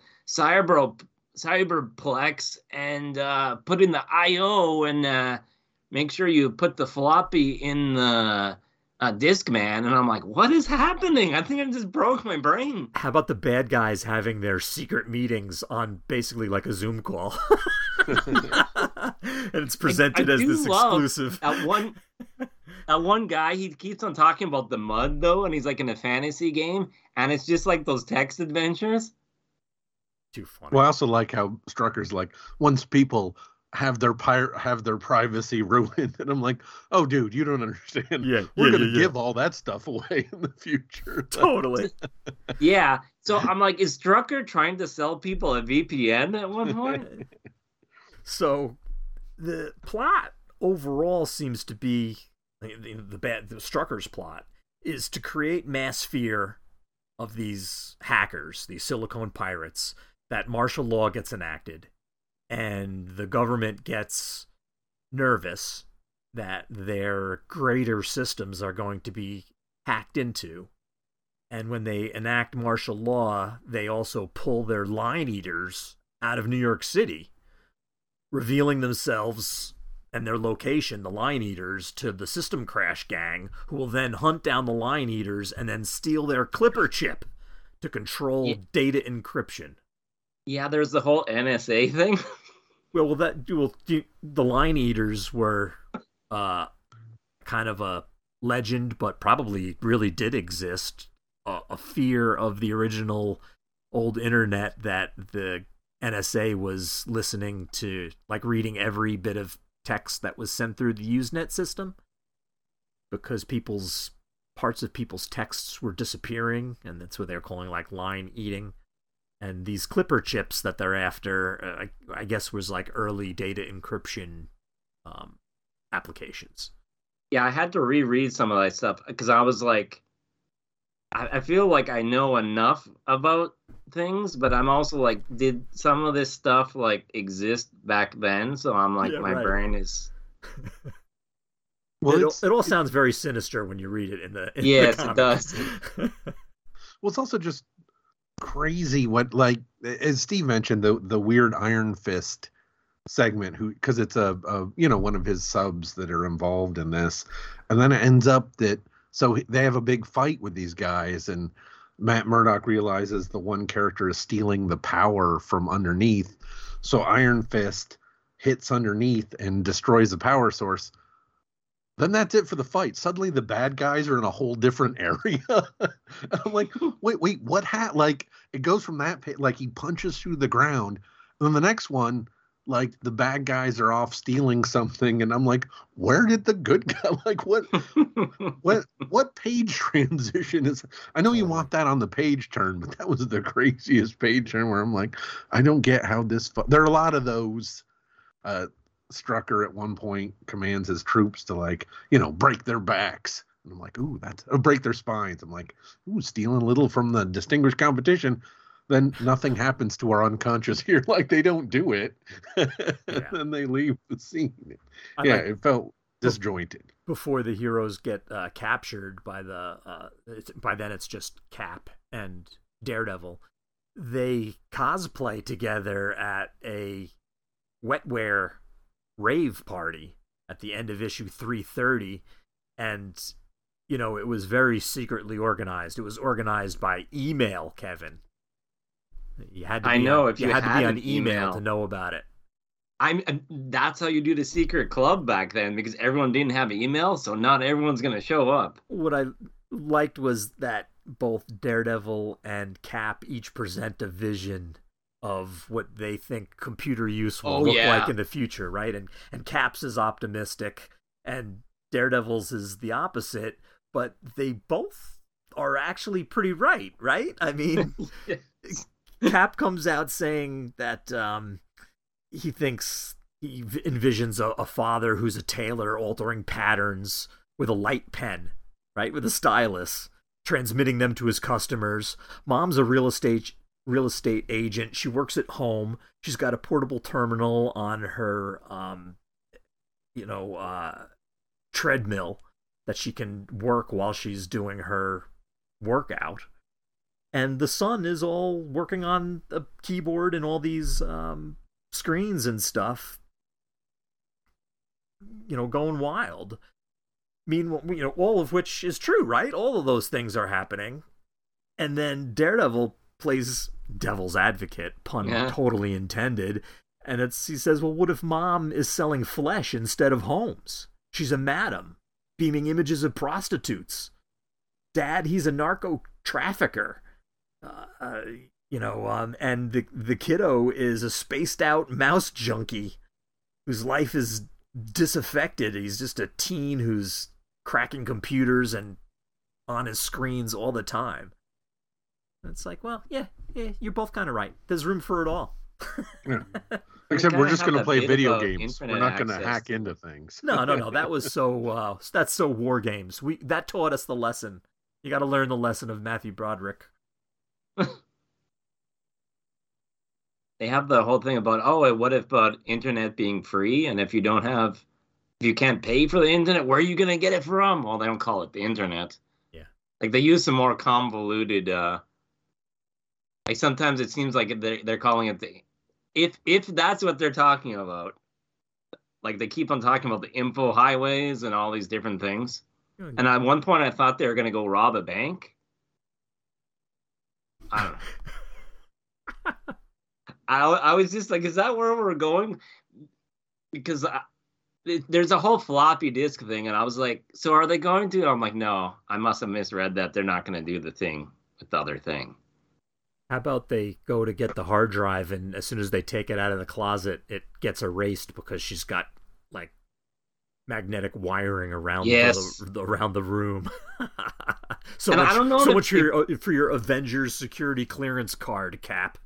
cyberplex and put in the IO and make sure you put the floppy in the Discman. And I'm like, what is happening? I think I just broke my brain. How about the bad guys having their secret meetings on basically like a Zoom call? And it's presented as this exclusive. That one guy, he keeps on talking about the mud though, and he's like in a fantasy game, and it's just like those text adventures. Too funny. Well, I also like how Strucker's like, once people have their privacy ruined, and I'm like, oh dude, you don't understand. We're gonna give all that stuff away in the future. Totally. Yeah. So I'm like, is Strucker trying to sell people a VPN at one point? So the plot overall seems to be the Strucker's plot is to create mass fear of these hackers, these Silicon Pirates, that martial law gets enacted. And the government gets nervous that their greater systems are going to be hacked into. And when they enact martial law, they also pull their line eaters out of New York City, revealing themselves and their location, the line eaters, to the System Crash gang, who will then hunt down the line eaters and then steal their Clipper chip to control data encryption. Yeah, there's the whole NSA thing. The line eaters were kind of a legend, but probably really did exist. A fear of the original old internet that the NSA was listening to, like reading every bit of text that was sent through the Usenet system, because parts of people's texts were disappearing, and that's what they're calling like line eating. And these Clipper chips that they're after, I guess, was like early data encryption applications. Yeah, I had to reread some of that stuff because I was like, I feel like I know enough about things, but I'm also like, did some of this stuff like exist back then? So I'm like, my brain is. Well, it all sounds very sinister when you read it in the yes, the it does. Well, it's also just crazy what, like, as Steve mentioned, the weird Iron Fist segment, because it's a one of his subs that are involved in this, and then it ends up that. So they have a big fight with these guys, and Matt Murdock realizes the one character is stealing the power from underneath. So Iron Fist hits underneath and destroys the power source. Then that's it for the fight. Suddenly the bad guys are in a whole different area. I'm like, wait, what like, it goes from that, like, he punches through the ground. And then the next one, like, the bad guys are off stealing something, and I'm like, where did the good guy, like, what page transition is? I know you want that on the page turn, but that was the craziest page turn where I'm like, I don't get how this. There are a lot of those. Strucker at one point commands his troops to, like, break their backs, and I'm like, ooh, break their spines. I'm like, ooh, stealing a little from the distinguished competition. Then nothing happens to our unconscious here. Like, they don't do it. And then they leave the scene. It felt disjointed. Before the heroes get captured by by then it's just Cap and Daredevil. They cosplay together at a wetware rave party at the end of issue 330. And, it was very secretly organized. It was organized by email, Kevin. You had to be on email to know about it. That's how you do the secret club back then, because everyone didn't have email, so not everyone's going to show up. What I liked was that both Daredevil and Cap each present a vision of what they think computer use will look like in the future, right? And Cap's is optimistic, and Daredevil's is the opposite, but they both are actually pretty right? I mean... yes. Cap comes out saying that he envisions a father who's a tailor altering patterns with a light pen, right, with a stylus, transmitting them to his customers. Mom's a real estate agent. She works at home. She's got a portable terminal on her treadmill that she can work while she's doing her workout. And the son is all working on a keyboard and all these screens and stuff, going wild. Meanwhile, all of which is true, right? All of those things are happening. And then Daredevil plays devil's advocate, pun totally intended. And he says, well, what if Mom is selling flesh instead of homes? She's a madam, beaming images of prostitutes. Dad, he's a narco trafficker. And the kiddo is a spaced out mouse junkie whose life is disaffected. He's just a teen who's cracking computers and on his screens all the time. It's like, well, yeah, you're both kind of right. There's room for it all. Yeah. Except we're just going to play video games. We're not going to hack into things. No. That was that's so war games. That taught us the lesson. You got to learn the lesson of Matthew Broderick. They have the whole thing about, what if about internet being free, and if you can't pay for the internet, where are you going to get it from? Well, they don't call it the internet. Yeah. Like they use some more convoluted. Like sometimes it seems like they're calling it the if that's what they're talking about. Like they keep on talking about the info highways and all these different things. And at one point, I thought they were going to go rob a bank. I don't know. I was just like, is that where we're going? Because there's a whole floppy disk thing, and I was like, so are they going to? I'm like, no, I must have misread that. They're not going to do the thing with the other thing. How about they go to get the hard drive, and as soon as they take it out of the closet, it gets erased because she's got like magnetic wiring around around the room. so and much, I don't know so much for your Avengers security clearance card, Cap.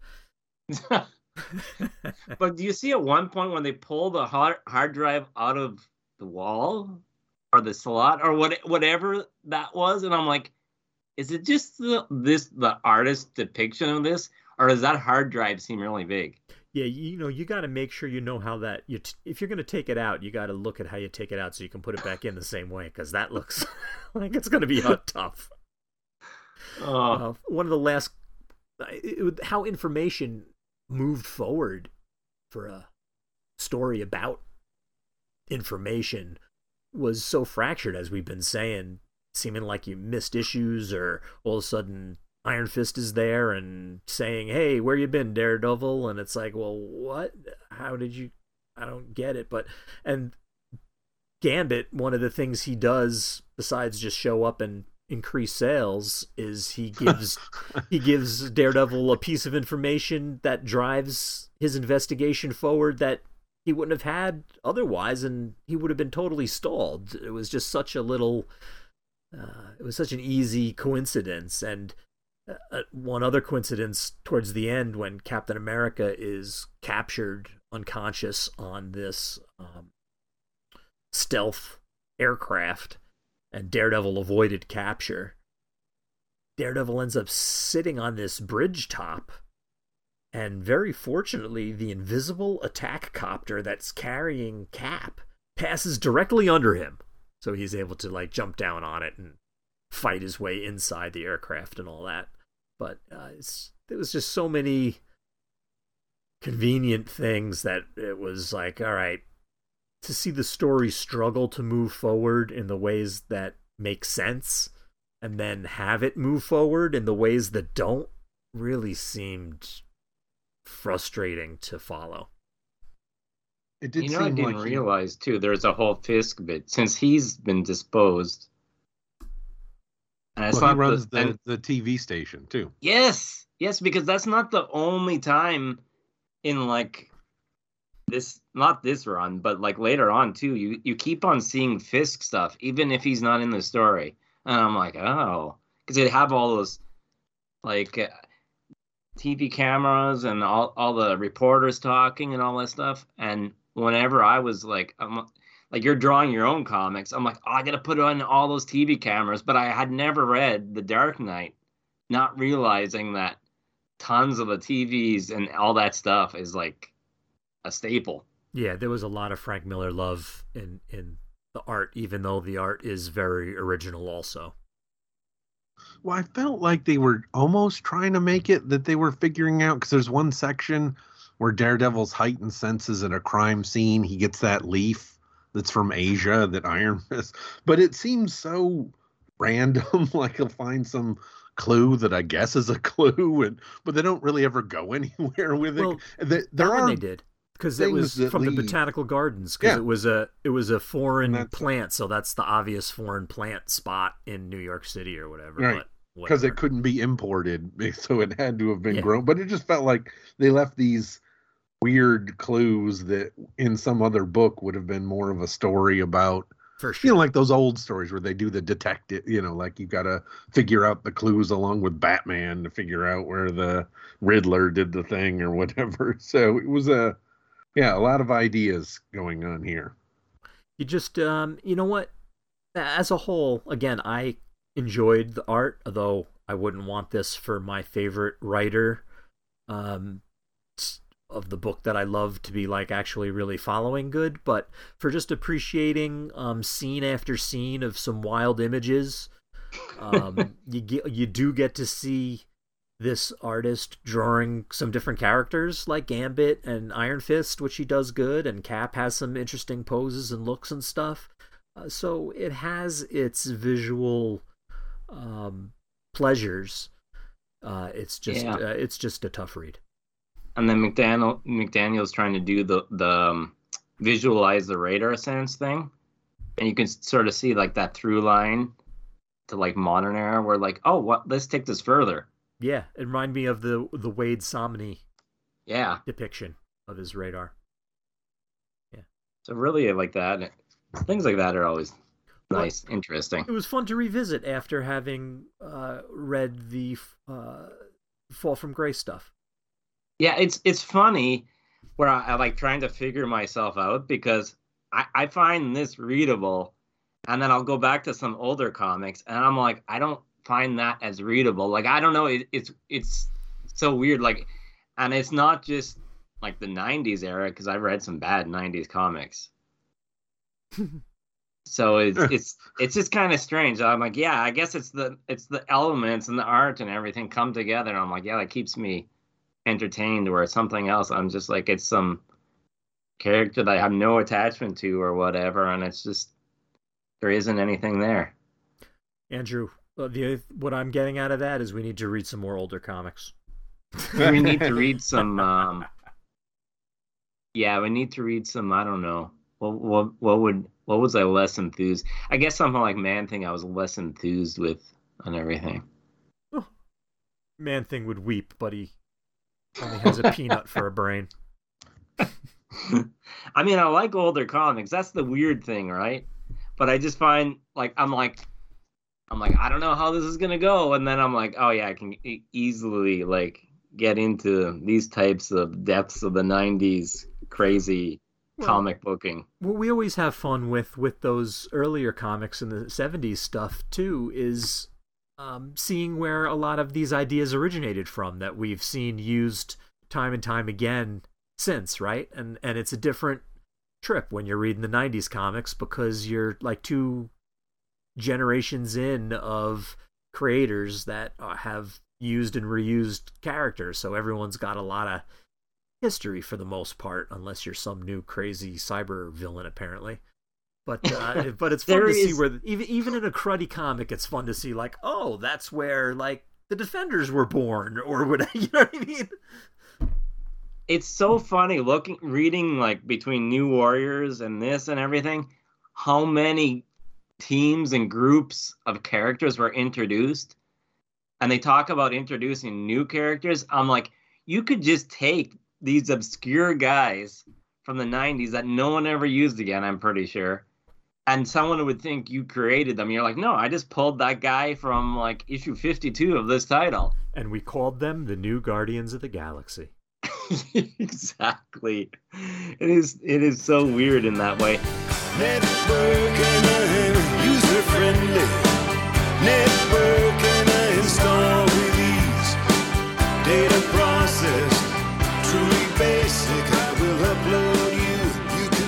But do you see at one point when they pull the hard drive out of the wall or the slot or whatever that was, and I'm like, is it just the artist's depiction of this, or does that hard drive seem really big? Yeah, you got to make sure you know how that if you're going to take it out, you got to look at how you take it out so you can put it back in the same way, because that looks like it's going to be tough. One of the last how information moved forward for a story about information was so fractured, as we've been saying, seeming like you missed issues, or all of a sudden Iron Fist is there and saying, hey, where you been, Daredevil? And it's like, well, what? How did you? I don't get it. And Gambit, one of the things he does besides just show up and increase sales is he gives Daredevil a piece of information that drives his investigation forward that he wouldn't have had otherwise, and he would have been totally stalled. It was just such a little it was such an easy coincidence. And one other coincidence towards the end, when Captain America is captured unconscious on this stealth aircraft and Daredevil avoided capture, Daredevil ends up sitting on this bridge top, and very fortunately the invisible attack copter that's carrying Cap passes directly under him. So he's able to like jump down on it and fight his way inside the aircraft and all that. But there was just so many convenient things that it was like, all right, to see the story struggle to move forward in the ways that make sense and then have it move forward in the ways that don't really seemed frustrating to follow. It did I didn't realize too, there's a whole Fisk bit since he's been disposed. And he runs the TV station too. Yes, because that's not the only time in like this, not this run, but like later on too. You keep on seeing Fisk stuff, even if he's not in the story. And I'm like, oh, because they have all those like TV cameras and all the reporters talking and all that stuff. And whenever I was like, you're drawing your own comics, I'm like, oh, I got to put on all those TV cameras. But I had never read The Dark Knight, not realizing that tons of the TVs and all that stuff is like a staple. Yeah, there was a lot of Frank Miller love in the art, even though the art is very original also. Well, I felt like they were almost trying to make it that they were figuring out, because there's one section where Daredevil's heightened senses at a crime scene. He gets that leaf that's from Asia that Iron Fist, but it seems so random. Like he'll find some clue that I guess is a clue, but they don't really ever go anywhere with it. Well, they did, because it was from the botanical gardens, because it was a foreign plant, so that's the obvious foreign plant spot in New York City or whatever. Right. Because it couldn't be imported, so it had to have been grown. But it just felt like they left these weird clues that in some other book would have been more of a story about, for sure, like those old stories where they do the detective, like you got to figure out the clues along with Batman to figure out where the Riddler did the thing or whatever. So it was a lot of ideas going on here. You just, you know what? As a whole, again, I enjoyed the art, although I wouldn't want this for my favorite writer of the book that I love to be like actually really following good, but for just appreciating scene after scene of some wild images, You do get to see this artist drawing some different characters like Gambit and Iron Fist, which he does good, and Cap has some interesting poses and looks and stuff. So it has its visual pleasures. It's just a tough read. And then McDaniel's trying to do the visualize the radar sense thing, and you can sort of see like that through line to like modern era, where like, oh, what? Let's take this further. Yeah, it reminded me of the Wade Somney depiction of his radar. Yeah. So really like that. Things like that are always nice, interesting. It was fun to revisit after having read the Fall from Grace stuff. Yeah, it's funny where I like trying to figure myself out, because I find this readable, and then I'll go back to some older comics and I'm like, I don't find that as readable. Like, I don't know, it's so weird. Like, and it's not just like the 90s era, because I've read some bad 90s comics. So it's just kind of strange. I'm like, yeah, I guess it's the elements and the art and everything come together, and I'm like, yeah, that keeps me entertained. Where something else, I'm just like, it's some character that I have no attachment to or whatever, and it's just, there isn't anything there. Andrew, what I'm getting out of that is we need to read some more older comics. We need to read some we need to read some, I don't know, what was I less enthused? I guess something like Man-Thing I was less enthused with on everything. Oh, Man-Thing would weep, but he only has a peanut for a brain. I mean, I like older comics. That's the weird thing, right? But I just find, like, I'm like, I don't know how this is gonna go, and then I'm like, oh yeah, I can easily like get into these types of depths of the 90s crazy comic booking. What we always have fun with those earlier comics in the 70s stuff too is seeing where a lot of these ideas originated from, that we've seen used time and time again since, right? And it's a different trip when you're reading the 90s comics, because you're like 2 generations in of creators that have used and reused characters, so everyone's got a lot of history for the most part, unless you're some new crazy cyber villain apparently. But it's fun to see where even in a cruddy comic, it's fun to see like, oh, that's where like the Defenders were born, or whatever. You know what I mean? It's so funny reading like between New Warriors and this and everything, how many teams and groups of characters were introduced, and they talk about introducing new characters. I'm like, you could just take these obscure guys from the 90s that no one ever used again, I'm pretty sure, and someone would think you created them. You're like, no, I just pulled that guy from like issue 52 of this title. And we called them the New Guardians of the Galaxy. Exactly. It is so weird in that way. Network and user friendly. Network and install with ease. Data process, truly basic. I will upload you. You can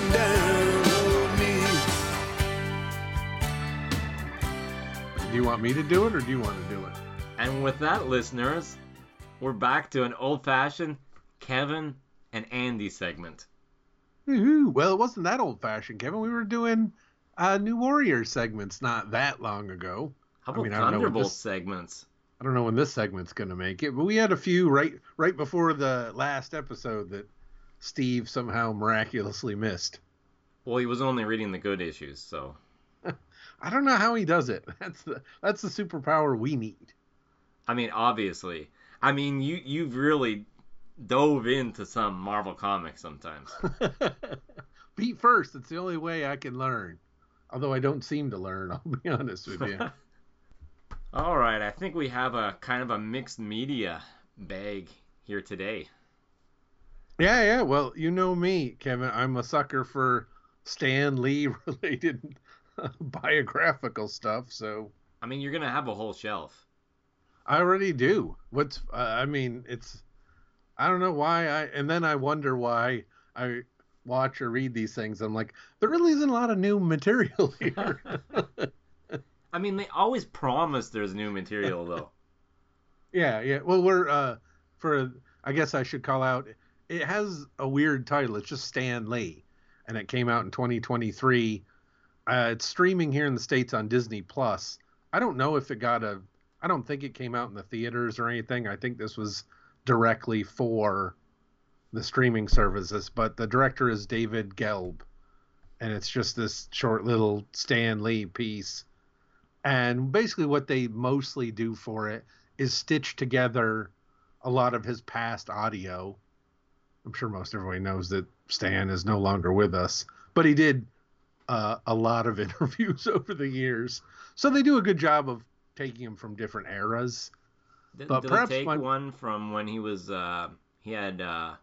download me. Do you want me to do it, or do you want to do it? And with that, listeners, we're back to an old-fashioned Kevin and Andy segment. Woo-hoo. Well, it wasn't that old-fashioned, Kevin. We were doing New Warrior segments not that long ago. How about Thunderbolt segments? I don't know when this segment's going to make it, but we had a few right before the last episode that Steve somehow miraculously missed. Well, he was only reading the good issues, so I don't know how he does it. That's the superpower we need. I mean, obviously. I mean, you've really dove into some Marvel comics sometimes. Feet first. It's the only way I can learn. Although I don't seem to learn, I'll be honest with you. All right, I think we have a kind of a mixed media bag here today. Yeah. Well, you know me, Kevin. I'm a sucker for Stan Lee related biographical stuff. So I mean, you're gonna have a whole shelf. I already do. It's I don't know why and then I wonder why I watch or read these things. I'm like, there really isn't a lot of new material here. I mean, they always promise there's new material though. Yeah. Well, we're I guess I should call out. It has a weird title. It's just Stan Lee, and it came out in 2023. It's streaming here in the States on Disney Plus. I don't know if it got I don't think it came out in the theaters or anything. I think this was directly for the streaming services. But the director is David Gelb, and it's just this short little Stan Lee piece. And basically, what they mostly do for it is stitch together a lot of his past audio. I'm sure most everybody knows that Stan is no longer with us, but he did a lot of interviews over the years. So they do a good job of taking him from different eras. Did perhaps they take one from when he was he had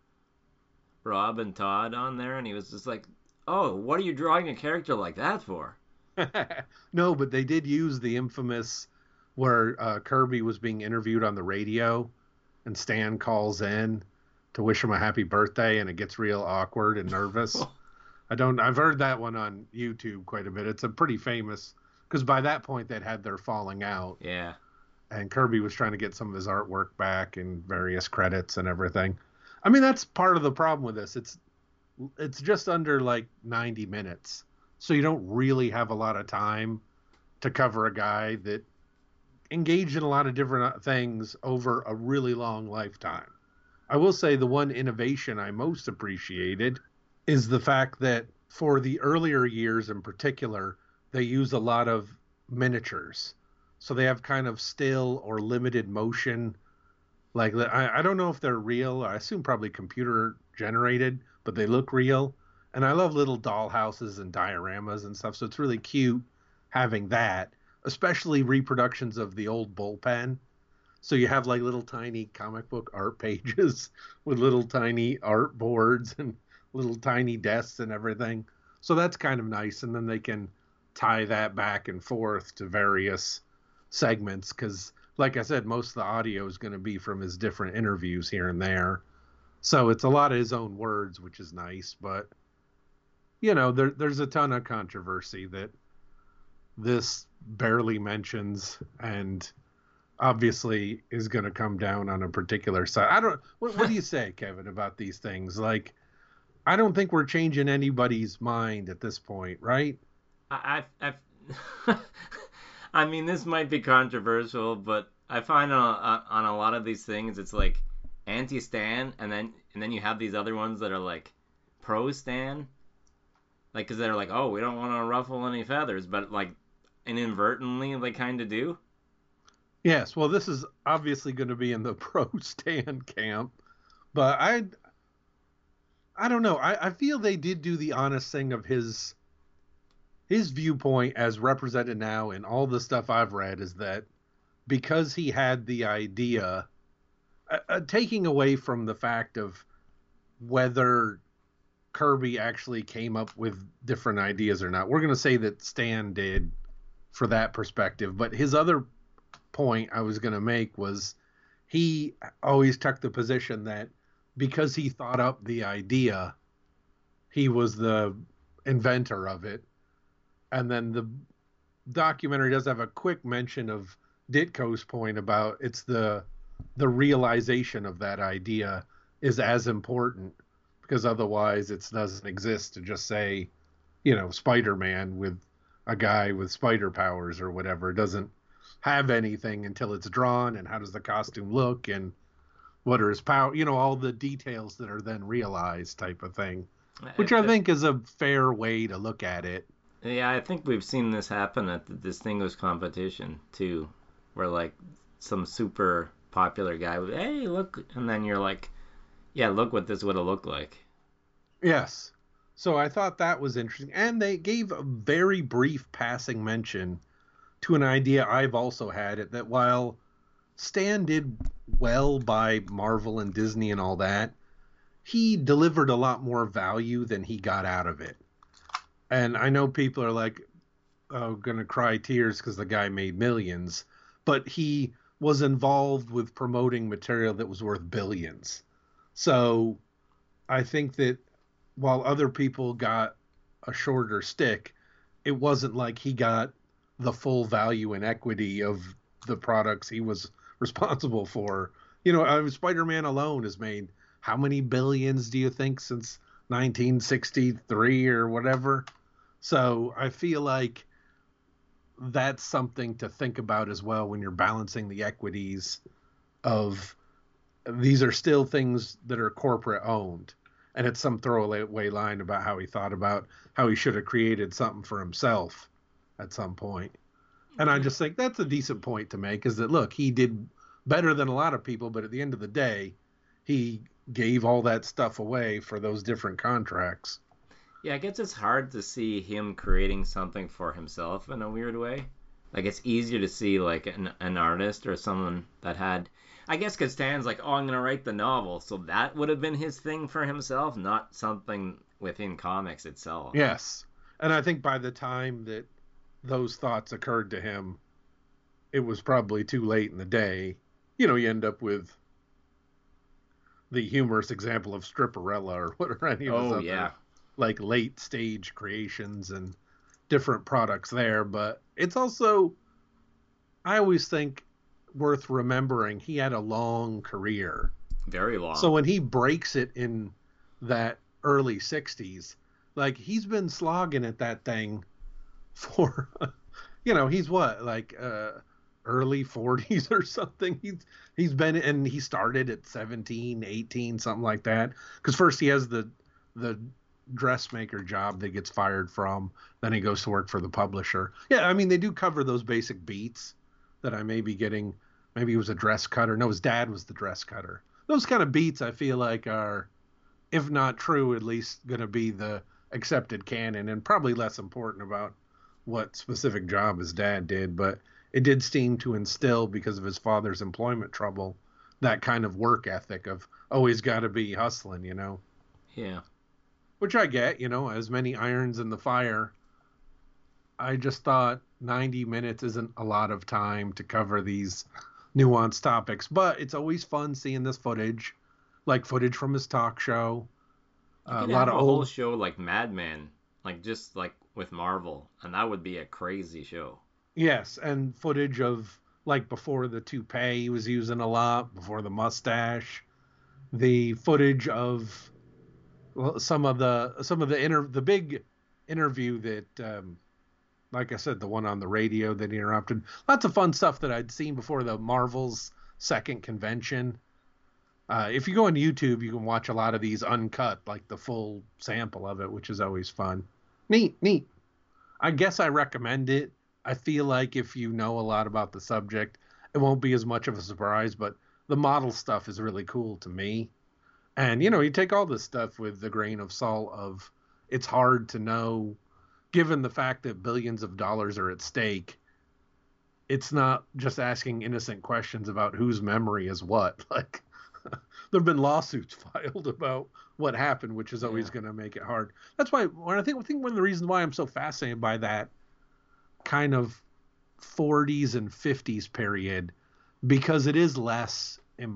Rob and Todd on there, and he was just like, "Oh, what are you drawing a character like that for?" No, but they did use the infamous where Kirby was being interviewed on the radio, and Stan calls in to wish him a happy birthday, and it gets real awkward and nervous. I've heard that one on YouTube quite a bit. It's a pretty famous, because by that point they'd had their falling out. Yeah. And Kirby was trying to get some of his artwork back and various credits and everything. I mean, that's part of the problem with this. It's just under like 90 minutes. So you don't really have a lot of time to cover a guy that engaged in a lot of different things over a really long lifetime. I will say the one innovation I most appreciated is the fact that for the earlier years in particular, they use a lot of miniatures. So they have kind of still or limited motion. Like, I don't know if they're real. I assume probably computer generated, but they look real. And I love little dollhouses and dioramas and stuff. So it's really cute having that, especially reproductions of the old bullpen. So you have like little tiny comic book art pages with little tiny art boards and little tiny desks and everything. So that's kind of nice. And then they can tie that back and forth to various segments. Because like I said, most of the audio is going to be from his different interviews here and there. So it's a lot of his own words, which is nice. But, you know, there's a ton of controversy that this barely mentions, and obviously is going to come down on a particular side. What do you say, Kevin, about these things? Like, I don't think we're changing anybody's mind at this point, right? I mean, this might be controversial, but I find on a lot of these things, it's like anti-Stan, and then you have these other ones that are like pro-Stan, like, because they're like, oh, we don't want to ruffle any feathers, but like inadvertently they kind of do. Yes, well, this is obviously going to be in the pro-Stan camp, but I don't know. I feel they did do the honest thing of his viewpoint as represented now in all the stuff I've read is that because he had the idea, taking away from the fact of whether Kirby actually came up with different ideas or not. We're going to say that Stan did for that perspective, but his other point I was going to make was he always took the position that because he thought up the idea, he was the inventor of it. And then the documentary does have a quick mention of Ditko's point about it's the realization of that idea is as important, because otherwise it doesn't exist to just say, you know, Spider-Man with a guy with spider powers or whatever. It doesn't have anything until it's drawn, and how does the costume look, and what are his power, you know, all the details that are then realized type of thing, which I think is a fair way to look at it. Yeah, I think we've seen this happen at the Distinguished competition too, where like some super popular guy would, hey, look, and then you're like, yeah, look what this would have looked like. Yes. So I thought that was interesting. And they gave a very brief passing mention to an idea I've also had, it that while Stan did well by Marvel and Disney and all that, he delivered a lot more value than he got out of it. And I know people are like, oh, gonna cry tears because the guy made millions, but he was involved with promoting material that was worth billions. So I think that while other people got a shorter stick, it wasn't like he got the full value and equity of the products he was responsible for. You know, Spider-Man alone has made how many billions do you think since 1963 or whatever? So I feel like that's something to think about as well when you're balancing the equities of these are still things that are corporate owned. And it's some throwaway line about how he thought about how he should have created something for himself at some point. And I just think that's a decent point to make, is that, look, he did better than a lot of people, but at the end of the day, he gave all that stuff away for those different contracts. Yeah, I guess it's hard to see him creating something for himself in a weird way. Like, it's easier to see, like, an artist or someone that had... I guess because Stan's like, oh, I'm going to write the novel. So that would have been his thing for himself, not something within comics itself. Yes. And I think by the time that those thoughts occurred to him, it was probably too late in the day. You know, you end up with the humorous example of Stripperella or whatever any of his other, like, late stage creations and different products there. But it's also, I always think, worth remembering he had a long career. Very long. So when he breaks it in that early 60s, like, he's been slogging at that thing for, you know, he's what, like, early 40s or something. He's been, and he started at 17, 18, something like that. Because first he has the dressmaker job that gets fired from, then he goes to work for the publisher. Yeah, I mean, they do cover those basic beats that I may be getting. Maybe he was a dress cutter. No, his dad was the dress cutter. Those kind of beats, I feel like, are, if not true, at least going to be the accepted canon, and probably less important about what specific job his dad did. But it did seem to instill, because of his father's employment trouble, that kind of work ethic of always got to be hustling, you know? Yeah. Which I get, you know, as many irons in the fire. I just thought 90 minutes isn't a lot of time to cover these nuanced topics, but it's always fun seeing this footage, like footage from his talk show. A lot of whole show like Mad Men, like just like with Marvel, and that would be a crazy show. Yes, and footage of, like, before the toupee he was using a lot, before the mustache, the footage of some of the big interview that. Like I said, the one on the radio that he interrupted. Lots of fun stuff that I'd seen before the Marvel's second convention. If you go on YouTube, you can watch a lot of these uncut, like the full sample of it, which is always fun. Neat. I guess I recommend it. I feel like if you know a lot about the subject, it won't be as much of a surprise, but the model stuff is really cool to me. And, you know, you take all this stuff with the grain of salt of, it's hard to know, given the fact that billions of dollars are at stake. It's not just asking innocent questions about whose memory is what. Like, there have been lawsuits filed about what happened, which is always going to make it hard. That's why I think one of the reasons why I'm so fascinated by that kind of 40s and 50s period, because it is less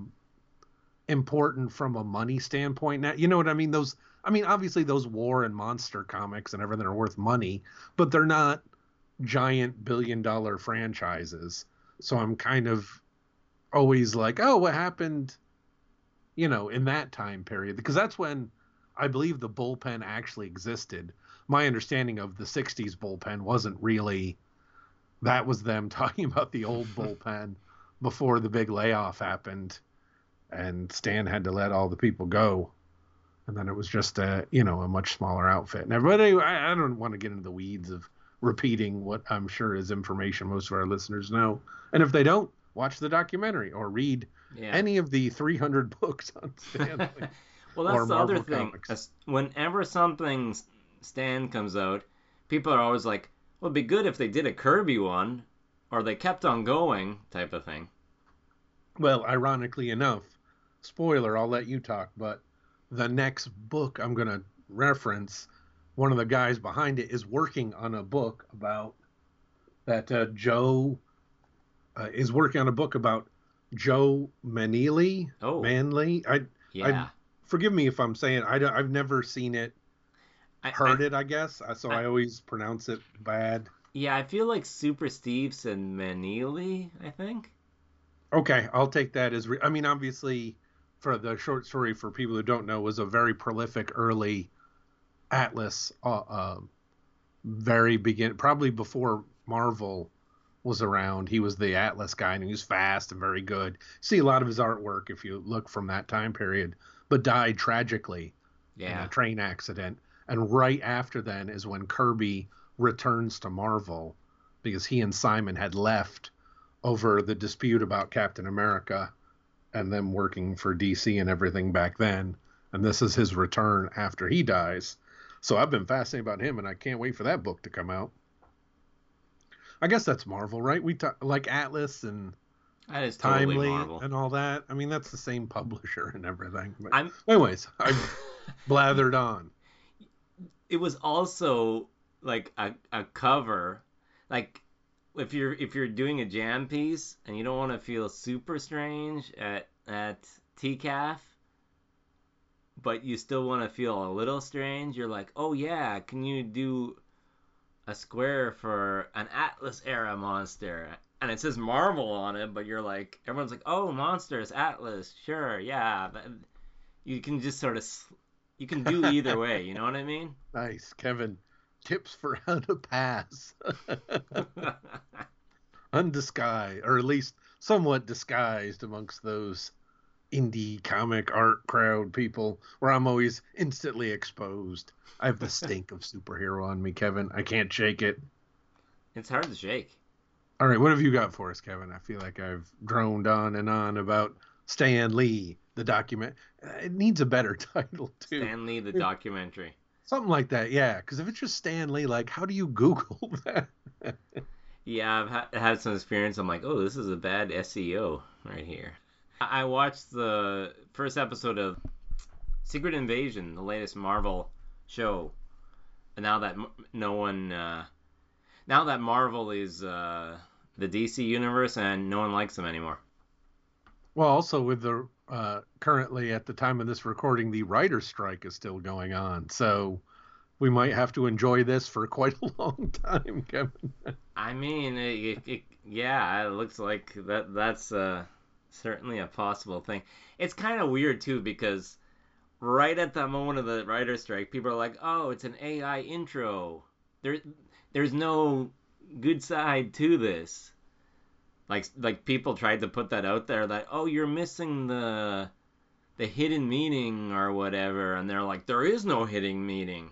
important from a money standpoint now. You know what I mean? Obviously those war and monster comics and everything are worth money, but they're not giant billion-dollar franchises. So I'm kind of always like, oh, what happened, you know, in that time period? Because that's when I believe the bullpen actually existed. My understanding of the 60s bullpen wasn't really, that was them talking about the old bullpen before the big layoff happened and Stan had to let all the people go. And then it was just a much smaller outfit. And everybody, I don't want to get into the weeds of repeating what I'm sure is information most of our listeners know. And if they don't, watch the documentary or read any of the 300 books on Stan. Well, that's the other thing. Whenever something Stan comes out, people are always like, well, it'd be good if they did a Kirby one, or they kept on going type of thing. Well, ironically enough, spoiler, I'll let you talk, but the next book I'm going to reference, one of the guys behind it is working on a book about that Joe is working on a book about Joe Manley. Oh, Manley. Forgive me if I'm saying I've never seen it, heard it, I guess. So I always pronounce it bad. Yeah, I feel like Super Steve said Manili, I think. Okay, I'll take that as. I mean, obviously, for the short story, for people who don't know, was a very prolific early Atlas. Very begin, probably before Marvel was around. He was the Atlas guy, and he was fast and very good. See a lot of his artwork if you look from that time period, but died tragically in a Yeah. train accident. And right after then is when Kirby returns to Marvel because he and Simon had left over the dispute about Captain America and them working for DC and everything back then. And this is his return after he dies. So I've been fascinated about him, and I can't wait for that book to come out. I guess that's Marvel, right? We talk like Atlas and That is totally Timely Marvel. and all that. I mean, that's the same publisher and everything. But I'm anyways, I've blathered on. it was also like a cover. Like if you're doing a jam piece and you don't want to feel super strange at TCAF, but you still want to feel a little strange, you're like, oh yeah, can you do a square for an Atlas era monster? And it says Marvel on it, but you're like, everyone's like, oh, monsters, Atlas, sure, yeah. But you can just sort of, you can do either way, you know what I mean? Nice, Kevin. Tips for how to pass. Undisguised, or at least somewhat disguised amongst those indie comic art crowd people where I'm always instantly exposed. I have the stink of superhero on me, Kevin. I can't shake it. It's hard to shake. All right, what have you got for us, Kevin? I feel like I've droned on and on about Stan Lee, the document. It needs a better title, too. Stan Lee, the documentary. Something like that, yeah. Because if it's just Stan Lee, like, how do you Google that? Yeah, I've had some experience. I'm like, oh, this is a bad SEO right here. I watched the first episode of Secret Invasion, the latest Marvel show. And now that no one, now that Marvel is the DC universe and no one likes them anymore. Well, also with the currently at the time of this recording, the writer's strike is still going on. So we might have to enjoy this for quite a long time, Kevin. I mean, yeah, it looks like that's certainly a possible thing. It's kind of weird too because right at that moment of the writer's strike, people are like, "Oh, it's an AI intro." There's no good side to this. Like people tried to put that out there that, "Oh, you're missing the hidden meaning or whatever," and they're like, "There is no hidden meaning."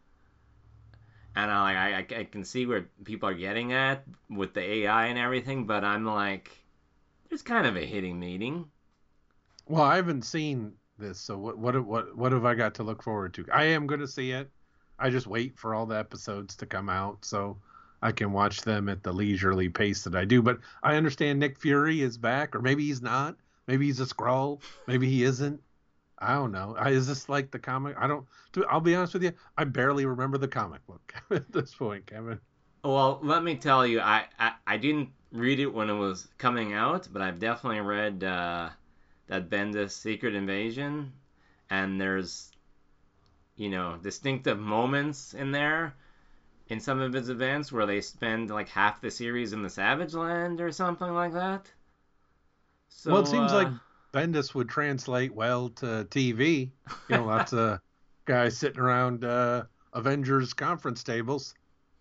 And I can see where people are getting at with the AI and everything, but I'm like, there's kind of a hidden meaning. Well, I haven't seen this, so what have I got to look forward to? I am going to see it. I just wait for all the episodes to come out so I can watch them at the leisurely pace that I do. But I understand Nick Fury is back, or maybe he's not. Maybe he's a Skrull. Maybe he isn't. I don't know. Is this like the comic? I'll be honest with you. I barely remember the comic book at this point, Kevin. Well, let me tell you, I didn't read it when it was coming out, but I've definitely read that Bendis Secret Invasion, and there's, distinctive moments in there in some of his events where they spend like half the series in the Savage Land or something like that. So, Well, it seems like Bendis would translate well to TV. Lots of guys sitting around Avengers conference tables.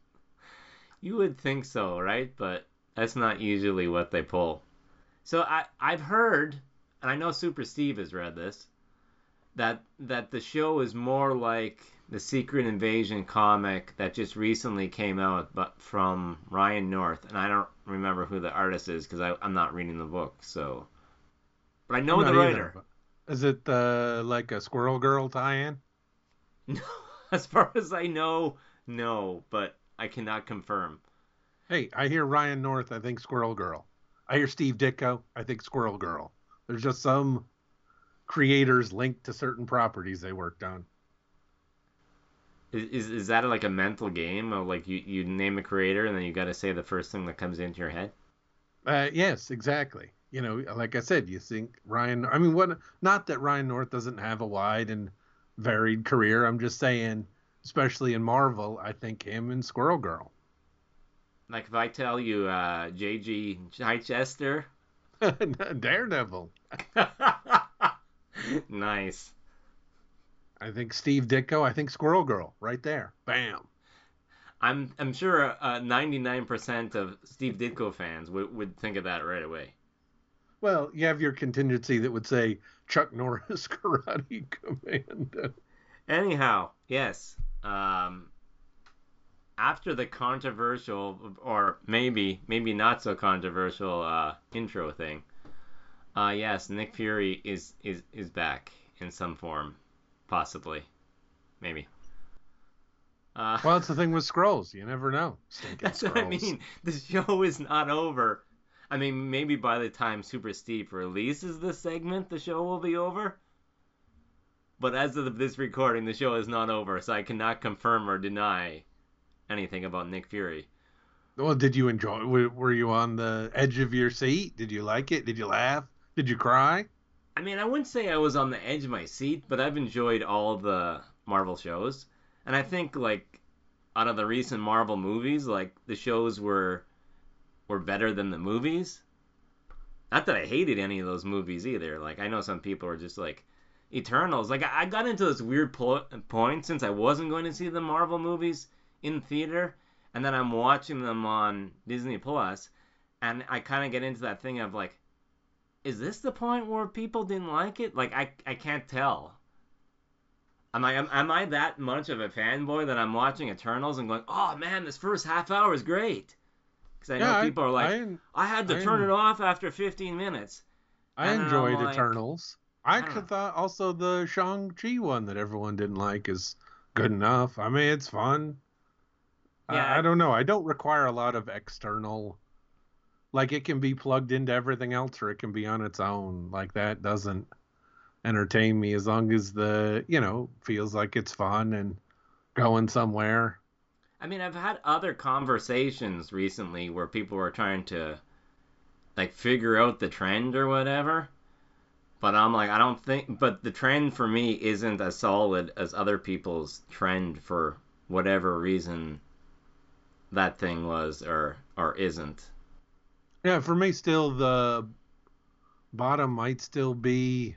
you would think so, right? But that's not usually what they pull. So I've heard, and I know Super Steve has read this, that the show is more like the Secret Invasion comic that just recently came out, but from Ryan North, and I don't remember who the artist is because I'm not reading the book. So, but I know I'm the not writer. either, but is it like a Squirrel Girl tie-in? No, as far as I know, no, but I cannot confirm. Hey, I hear Ryan North, I think Squirrel Girl. I hear Steve Ditko, I think Squirrel Girl. There's just some creators linked to certain properties they worked on. Is that like a mental game of like you name a creator and then you got to say the first thing that comes into your head? Yes, exactly. Like I said, you think Ryan. I mean, what? Not that Ryan North doesn't have a wide and varied career. I'm just saying, especially in Marvel, I think him and Squirrel Girl. Like if I tell you J.G. Chichester. Daredevil. Nice. I think Steve Ditko. I think Squirrel Girl. Right there. Bam. I'm sure 99% of Steve Ditko fans would think of that right away. Well, you have your contingency that would say Chuck Norris Karate Commando. Anyhow, yes. After the controversial, or maybe not so controversial intro thing, yes, Nick Fury is back in some form, possibly, maybe. Well, it's the thing with Skrulls. You never know. Stinking That's Skrulls. what I mean. The show is not over. I mean, maybe by the time Super Steve releases this segment, the show will be over. But as of this recording, the show is not over, so I cannot confirm or deny anything about Nick Fury. Well, did you enjoy? Were you on the edge of your seat? Did you like it? Did you laugh? Did you cry? I mean, I wouldn't say I was on the edge of my seat, but I've enjoyed all the Marvel shows. And I think, like, out of the recent Marvel movies, like, the shows were better than the movies. Not that I hated any of those movies either. Like, I know some people are just like, Eternals. Like, I got into this weird point since I wasn't going to see the Marvel movies in theater, and then I'm watching them on Disney Plus, and I kind of get into that thing of like, is this the point where people didn't like it? Like, I can't tell. Am I that much of a fanboy that I'm watching Eternals and going, oh man, this first half hour is great? Because I know people are like, I had to turn it off after 15 minutes. I enjoyed like, Eternals. I thought also the Shang-Chi one that everyone didn't like is good enough. I mean, it's fun. Yeah, I don't know. I don't require a lot of external. Like, it can be plugged into everything else or it can be on its own. Like, that doesn't entertain me as long as feels like it's fun and going somewhere. I mean, I've had other conversations recently where people were trying to, like, figure out the trend or whatever. But I'm like, I don't think... But the trend for me isn't as solid as other people's trend for whatever reason that thing was or isn't. Yeah, for me, still, the bottom might still be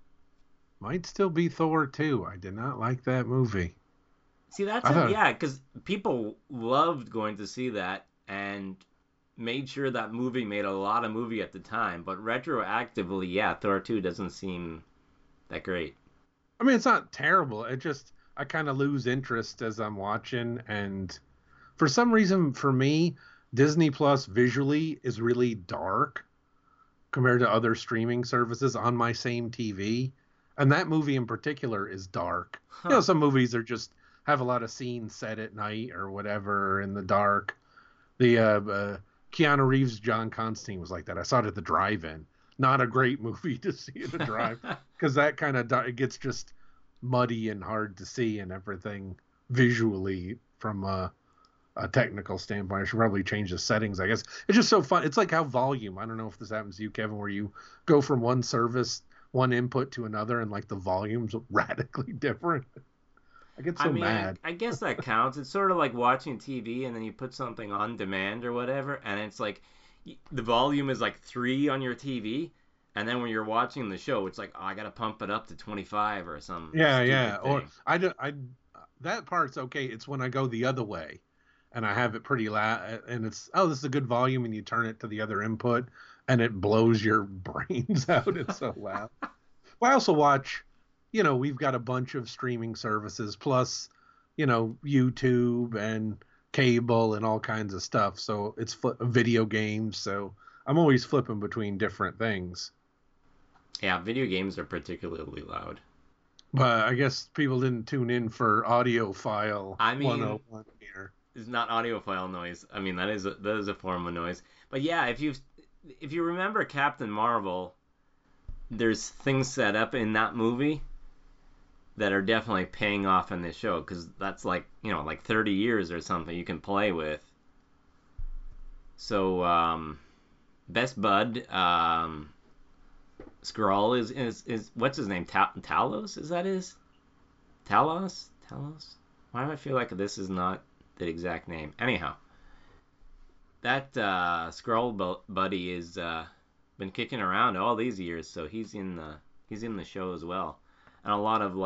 Thor 2. I did not like that movie. See, yeah, because people loved going to see that and made sure that movie made a lot of movie at the time. But retroactively, yeah, Thor 2 doesn't seem that great. I mean, it's not terrible. I kind of lose interest as I'm watching. And for some reason, for me, Disney Plus visually is really dark compared to other streaming services on my same TV. And that movie in particular is dark. Huh. Some movies are just have a lot of scenes set at night or whatever in the dark. The Keanu Reeves' John Constantine was like that. I saw it at the drive-in. Not a great movie to see at the drive because that kind of it gets just muddy and hard to see and everything visually from a technical standpoint. I should probably change the settings, I guess. It's just so fun. It's like how Volume. I don't know if this happens to you, Kevin, where you go from one service, one input to another, and like the volume's radically different. I get so mad. I guess that counts. It's sort of like watching TV and then you put something on demand or whatever, and it's like the volume is like 3 on your TV, and then when you're watching the show, it's like, oh, I gotta pump it up to 25 or something. Yeah. Or that part's okay. It's when I go the other way, and I have it pretty loud, and it's this is a good volume, and you turn it to the other input, and it blows your brains out. It's so loud. Well, I also watch. We've got a bunch of streaming services plus, YouTube and cable and all kinds of stuff. So it's video games. So I'm always flipping between different things. Yeah, video games are particularly loud. But I guess people didn't tune in for audiophile 101 here. It's not audiophile noise. I mean, that is a form of noise. But yeah, if you remember Captain Marvel, there's things set up in that movie that are definitely paying off in this show, because that's like 30 years or something you can play with. So Best Bud Skrull is what's his name? Talos? Is that his? Talos? Why do I feel like this is not the exact name? Anyhow, that buddy is been kicking around all these years, so he's in the show as well, and a lot of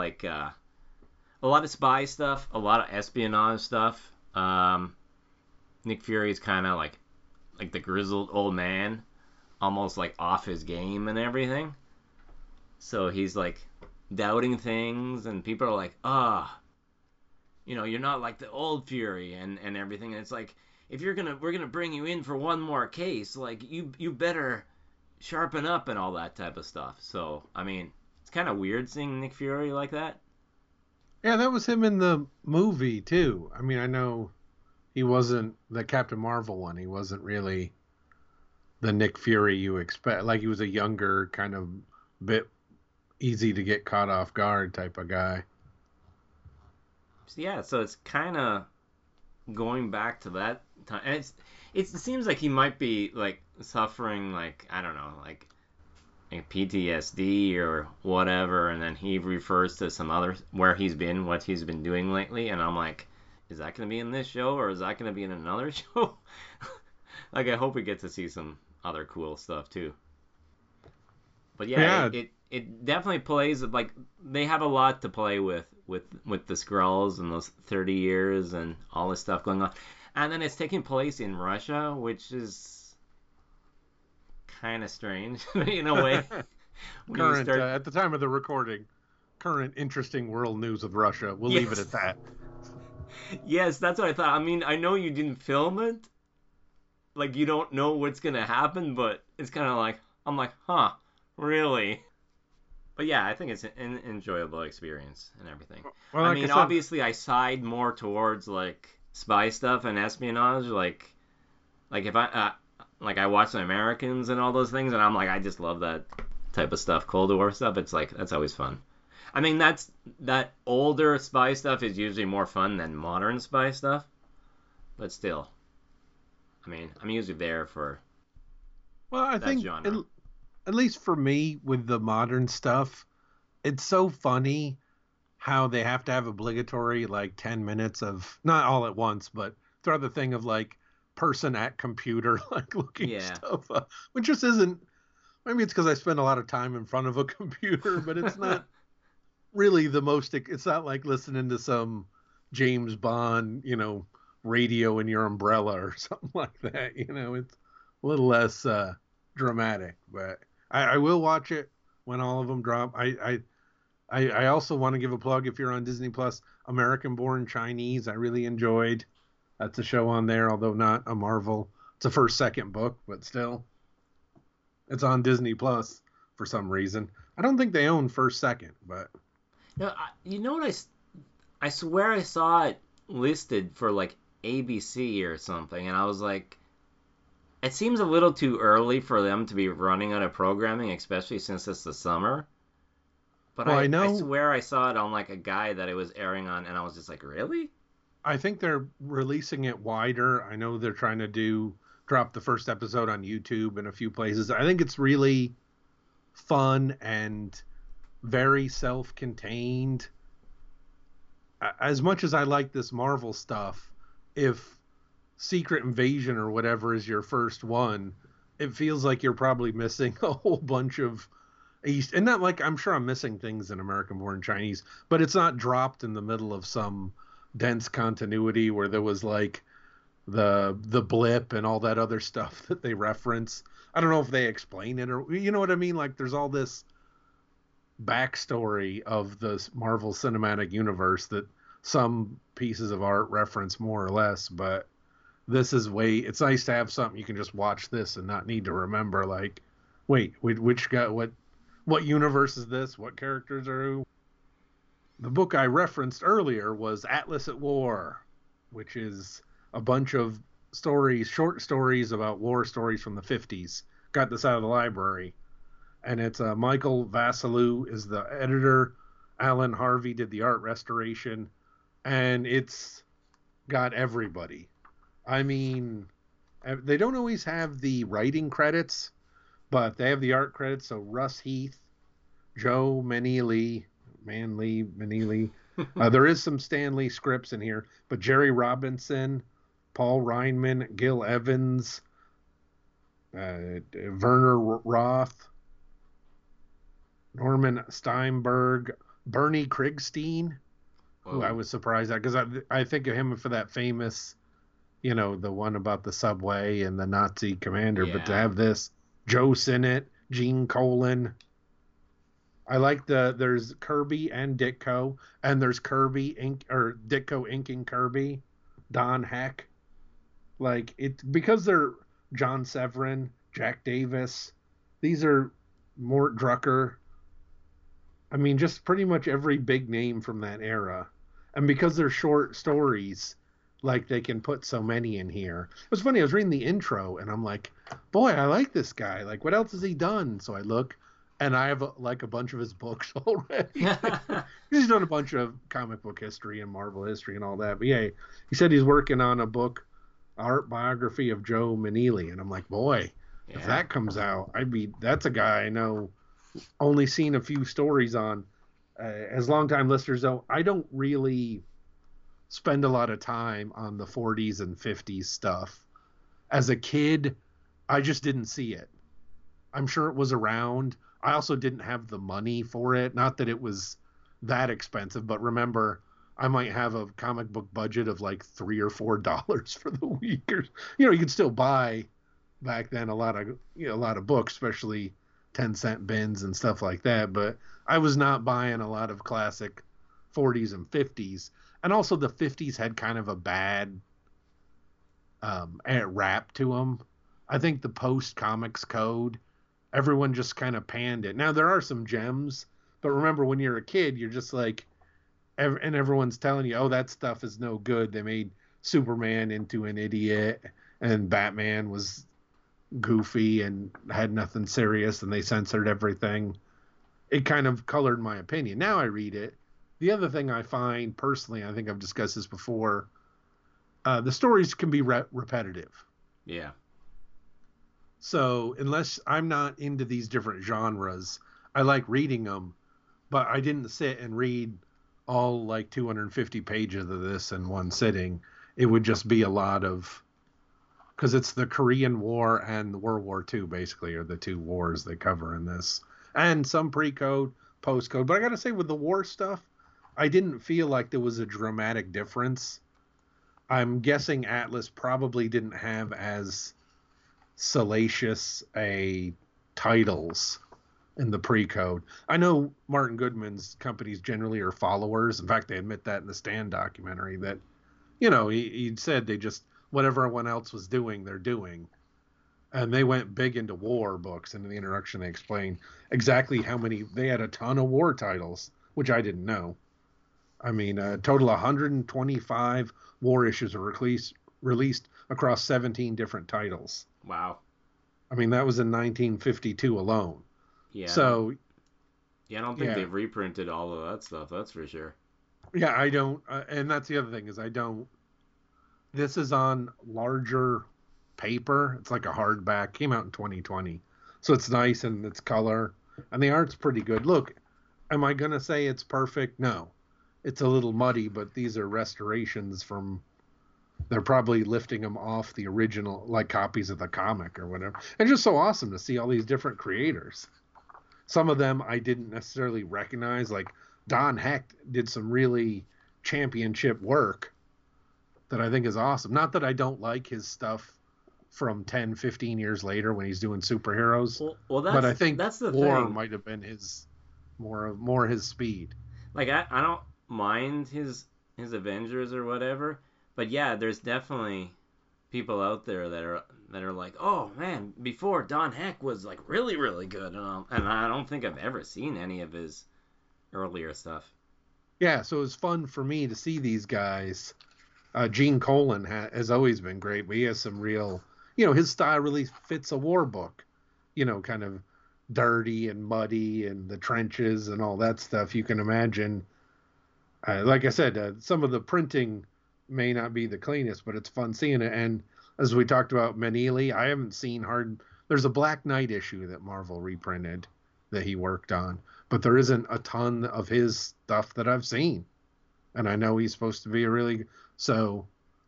spy stuff, a lot of espionage stuff. Nick Fury is kind of like the grizzled old man, almost like off his game and everything. So he's like doubting things, and people are like, you're not like the old Fury and everything. And it's like, if we're gonna bring you in for one more case, like you better sharpen up and all that type of stuff. So I mean, it's kind of weird seeing Nick Fury like that. Yeah, that was him in the movie too. I mean, I know he wasn't the Captain Marvel one. He wasn't really the Nick Fury you expect. Like, he was a younger, kind of bit easy to get caught off guard type of guy. Yeah, so it's kind of going back to that time. And it seems like he might be like suffering, like, I don't know, like PTSD or whatever, and then he refers to some other where he's been, what he's been doing lately, and I'm like, is that going to be in this show or is that going to be in another show? Like, I hope we get to see some other cool stuff too. But yeah. It definitely plays like they have a lot to play with the Skrulls and those 30 years and all this stuff going on. And then it's taking place in Russia, which is kind of strange in a way. Current, at the time of the recording, current interesting world news of Russia. We'll leave it at that. Yes, that's what I thought. I mean, I know you didn't film it. Like, you don't know what's going to happen, but it's kind of like, I'm like, huh, really? But yeah, I think it's an enjoyable experience and everything. Well, I mean, obviously, I side more towards like spy stuff and espionage. Like if I watch the Americans and all those things, and I'm like, I just love that type of stuff, Cold War stuff. It's like, that's always fun. I mean, that older spy stuff is usually more fun than modern spy stuff, but still, I mean, I'm usually there for. Well, I think at least for me, with the modern stuff, it's so funny how they have to have obligatory like 10 minutes of, not all at once, but throughout the thing of like person at computer, like looking stuff up, which just isn't, maybe it's because I spend a lot of time in front of a computer, but it's not really the most, it's not like listening to some James Bond, radio in your umbrella or something like that. It's a little less dramatic, but I will watch it when all of them drop. I also want to give a plug, if you're on Disney Plus, American Born Chinese. I really enjoyed. That's a show on there, although not a Marvel. It's a second book, but still. It's on Disney Plus for some reason. I don't think they own second, but. No, you know what? I swear I saw it listed for like ABC or something, and I was like, it seems a little too early for them to be running out of programming, especially since it's the summer. But I swear I saw it on like a guide that it was airing on, and I was just like, really? I think they're releasing it wider. I know they're trying to drop the first episode on YouTube and a few places. I think it's really fun and very self-contained. As much as I like this Marvel stuff, if Secret Invasion or whatever is your first one, it feels like you're probably missing a whole bunch of and not like, I'm sure I'm missing things in American Born Chinese, but it's not dropped in the middle of some dense continuity where there was like the blip and all that other stuff that they reference. I don't know if they explain it or, you know what I mean? Like, there's all this backstory of the Marvel Cinematic Universe that some pieces of art reference more or less, but this is it's nice to have something you can just watch this and not need to remember, like, wait, which guy, what universe is this? What characters are who? The book I referenced earlier was Atlas at War, which is a bunch of short stories about war stories from the 50s. Got this out of the library. And it's Michael Vassalou is the editor. Alan Harvey did the art restoration. And it's got everybody. I mean, they don't always have the writing credits, but they have the art credits. So Russ Heath, Joe Manley. There is some Stan Lee scripts in here, but Jerry Robinson, Paul Reinman, Gil Evans, Werner Roth, Norman Steinberg, Bernie Krigstein, who I was surprised at because I think of him for that famous, the one about the subway and the Nazi commander. But to have this, Joe Sinnott, Gene Colan. I like there's Kirby and Ditko, and there's Ditko inking Kirby, Don Heck. Like it's because they're John Severin, Jack Davis. These are Mort Drucker. I mean, just pretty much every big name from that era. And because they're short stories, like they can put so many in here. It was funny, I was reading the intro and I'm like, boy, I like this guy. Like, what else has he done? So I look and I have a bunch of his books already. He's done a bunch of comic book history and Marvel history and all that. But yeah, he said he's working on a book, art biography of Joe Maneely. And I'm like, boy, if that comes out, that's a guy I know, only seen a few stories on. As longtime listeners know, I don't really spend a lot of time on the 40s and 50s stuff. As a kid, I just didn't see it. I'm sure it was around. I also didn't have the money for it. Not that it was that expensive, but remember, I might have a comic book budget of like $3 or $4 for the week. Or, you could still buy back then a lot of books, especially 10-cent bins and stuff like that. But I was not buying a lot of classic 40s and 50s. And also the 50s had kind of a bad rap to them. I think the post-comics code, everyone just kind of panned it. Now, there are some gems, but remember when you're a kid, you're just like, and everyone's telling you, oh, that stuff is no good. They made Superman into an idiot, and Batman was goofy and had nothing serious, and they censored everything. It kind of colored my opinion. Now I read it. The other thing I find personally, I think I've discussed this before, the stories can be repetitive. Yeah. So unless I'm not into these different genres, I like reading them, but I didn't sit and read all like 250 pages of this in one sitting. It would just be a lot of, because it's the Korean War and the World War II basically are the two wars they cover in this, and some pre-code, post-code. But I got to say, with the war stuff, I didn't feel like there was a dramatic difference. I'm guessing Atlas probably didn't have as salacious a titles in the pre-code. I know Martin Goodman's companies generally are followers. In fact, they admit that in the Stan documentary that, he said they just, whatever everyone else was doing, they're doing. And they went big into war books. And in the introduction, they explained exactly how many, they had a ton of war titles, which I didn't know. I mean, a total of 125 war issues are released across 17 different titles. Wow. I mean, that was in 1952 alone. Yeah. So. Yeah, I don't think they've reprinted all of that stuff. That's for sure. Yeah, I don't. And that's the other thing is this is on larger paper. It's like a hardback. Came out in 2020. So it's nice and it's color. And the art's pretty good. Look, am I going to say it's perfect? No. It's a little muddy, but these are restorations from... They're probably lifting them off the original, like copies of the comic or whatever. And just so awesome to see all these different creators. Some of them I didn't necessarily recognize. Like Don Heck did some really championship work that I think is awesome. Not that I don't like his stuff from 10, 15 years later when he's doing superheroes. Well, but I think that's the War thing. might have been his more his speed. Like I don't mind his Avengers or whatever. But yeah, there's definitely people out there that are like, oh man, before Don Heck was like really, really good, and I don't think I've ever seen any of his earlier stuff. Yeah, so it was fun for me to see these guys. Gene Colan has always been great, but he has some real, his style really fits a war book, kind of dirty and muddy and the trenches and all that stuff. You can imagine, like I said, some of the printing may not be the cleanest, but it's fun seeing it. And as we talked about Maneely, I haven't seen there's a Black Knight issue that Marvel reprinted that he worked on, but there isn't a ton of his stuff that I've seen. And I know he's supposed to be so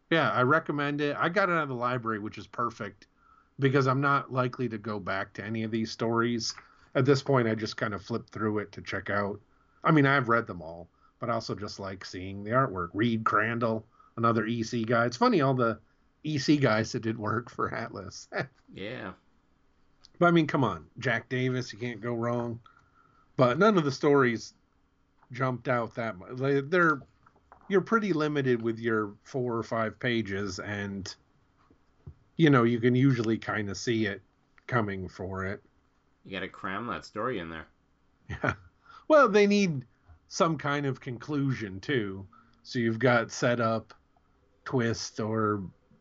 Yeah, I recommend it. I got it out of the library, which is perfect because I'm not likely to go back to any of these stories. At this point, I just kind of flip through it to check out. I mean, I've read them all, but I also just like seeing the artwork. Reed Crandall, another EC guy. It's funny, all the EC guys that did work for Atlas. Yeah. But I mean, come on. Jack Davis, you can't go wrong. But none of the stories jumped out that much. You're pretty limited with your 4 or 5 pages, and you can usually kind of see it coming for it. You got to cram that story in there. Yeah. Well, they need some kind of conclusion too. So you've got setup, twist, or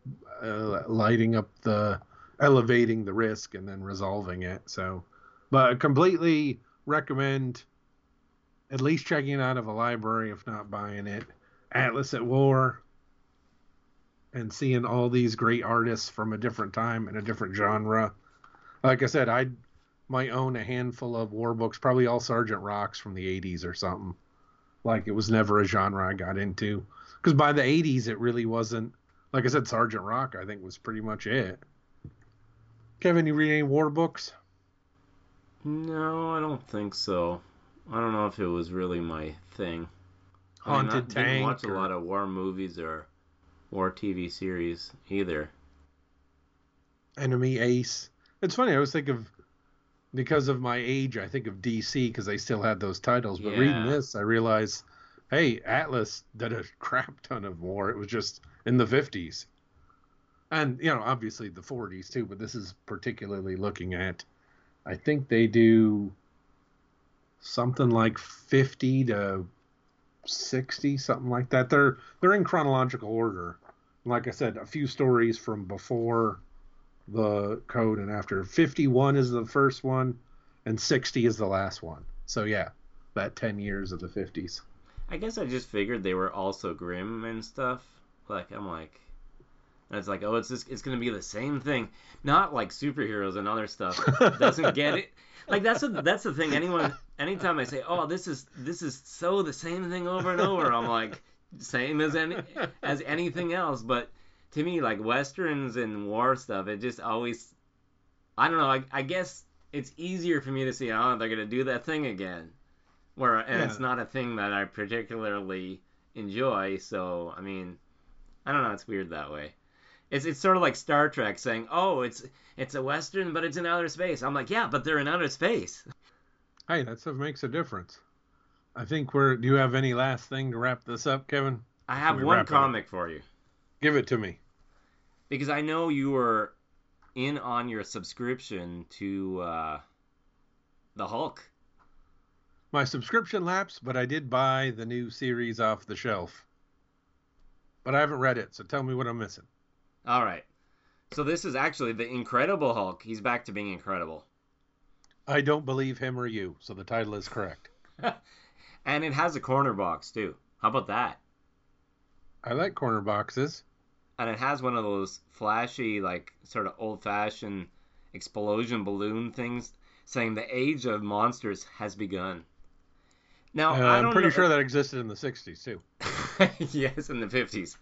elevating the risk and then resolving it. So, but I completely recommend at least checking it out of a library, if not buying it. Atlas at War, and seeing all these great artists from a different time and a different genre. Like I said, I might own a handful of war books, probably all Sergeant Rocks from the 80s or something. Like, it was never a genre I got into. Because by the 80s, it really wasn't. Like I said, Sergeant Rock, I think, was pretty much it. Kevin, you read any war books? No, I don't think so. I don't know if it was really my thing. Haunted Tank. I didn't watch a lot of war movies or war TV series either. Enemy Ace. It's funny, I always think of, because of my age, I think of DC because they still had those titles. But reading this, I realize, hey, Atlas did a crap ton of war. It was just in the 50s. And, obviously the 40s too, but this is particularly looking at, I think they do something like 50 to 60, something like that. They're in chronological order. Like I said, a few stories from before the code and after. 51 is the first one, and 60 is the last one. So yeah, that 10 years of the 50s. I guess I just figured they were also grim and stuff. And it's like, oh, it's gonna be the same thing, not like superheroes and other stuff. Doesn't get it. Like that's the thing. Anytime I say, oh, this is so the same thing over and over, I'm like, same as anything else. But to me, like westerns and war stuff, it just always, I don't know. I guess it's easier for me to see, oh, they're gonna do that thing again, it's not a thing that I particularly enjoy. So I mean, I don't know. It's weird that way. It's sort of like Star Trek saying, oh, it's a Western, but it's in outer space. I'm like, yeah, but they're in outer space. Hey, that stuff makes a difference. I think do you have any last thing to wrap this up, Kevin? I have one comic for you. Give it to me. Because I know you were in on your subscription to the Hulk. My subscription lapsed, but I did buy the new series off the shelf. But I haven't read it, so tell me what I'm missing. All right. So this is actually the Incredible Hulk. He's back to being incredible. I don't believe him or you, so the title is correct. And it has a corner box, too. How about that? I like corner boxes. And it has one of those flashy, like, sort of old-fashioned explosion balloon things saying the age of monsters has begun. Now, I'm pretty sure that existed in the 60s, too. Yes, in the 50s.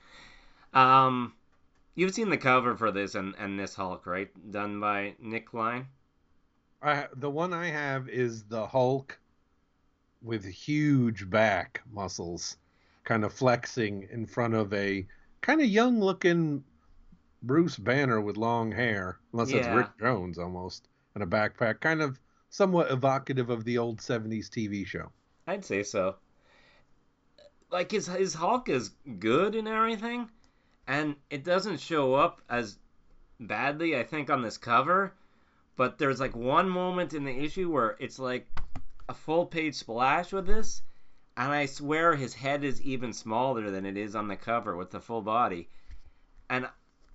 You've seen the cover for this and this Hulk, right? Done by Nick Klein? The one I have is the Hulk with huge back muscles kind of flexing in front of a kind of young-looking Bruce Banner with long hair. Unless it's Rick Jones, almost, and a backpack. Kind of somewhat evocative of the old 70s TV show. I'd say so. Like, his Hulk is good and everything, and it doesn't show up as badly, I think, on this cover, but there's, like, one moment in the issue where it's, like, a full-page splash with this, and I swear his head is even smaller than it is on the cover with the full body. And,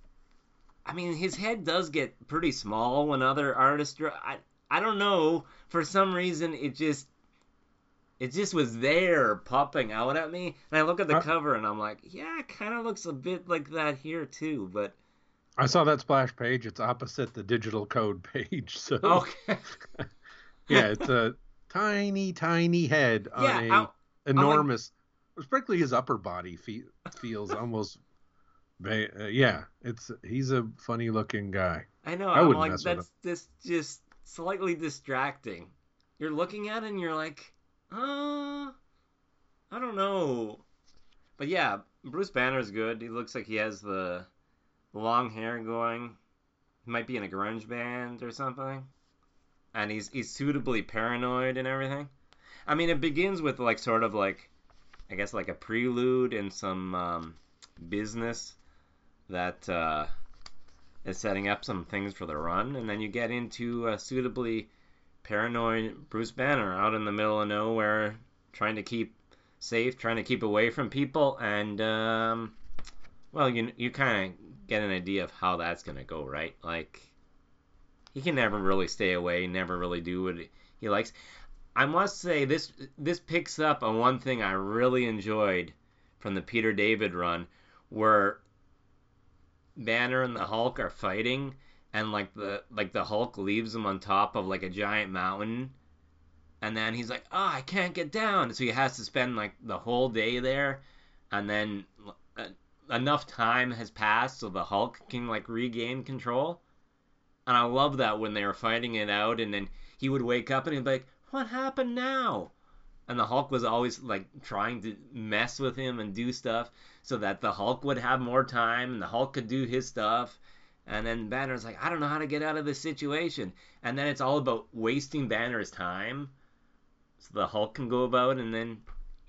I mean, his head does get pretty small when other artists draw. I don't know, for some reason, it just was there popping out at me. And I look at the cover and I'm like, yeah, it kind of looks a bit like that here too. But I saw that splash page. It's opposite the digital code page. So okay. Yeah, it's a tiny, tiny head on enormous. Particularly his upper body feels almost Yeah, he's a funny looking guy. I know. I I'm wouldn't like, mess with him. that's just slightly distracting. You're looking at it and you're like, I don't know. But yeah, Bruce Banner's good. He looks like he has the long hair going. He might be in a grunge band or something. And he's suitably paranoid and everything. I mean, it begins with like sort of like, I guess like a prelude and some business that is setting up some things for the run, and then you get into a suitably paranoid Bruce Banner out in the middle of nowhere, trying to keep safe, trying to keep away from people, and well, you kind of get an idea of how that's gonna go, right? Like he can never really stay away, never really do what he likes. I must say this picks up on one thing I really enjoyed from the Peter David run, where Banner and the Hulk are fighting, and like the Hulk leaves him on top of like a giant mountain, and then he's like, "Oh, I can't get down," so he has to spend like the whole day there, and then enough time has passed so the Hulk can like regain control. And I love that when they were fighting it out, and then he would wake up and he'd be like, "What happened now?" And the Hulk was always like trying to mess with him and do stuff so that the Hulk would have more time and the Hulk could do his stuff. And then Banner's like, "I don't know how to get out of this situation." And then it's all about wasting Banner's time so the Hulk can go about, and then,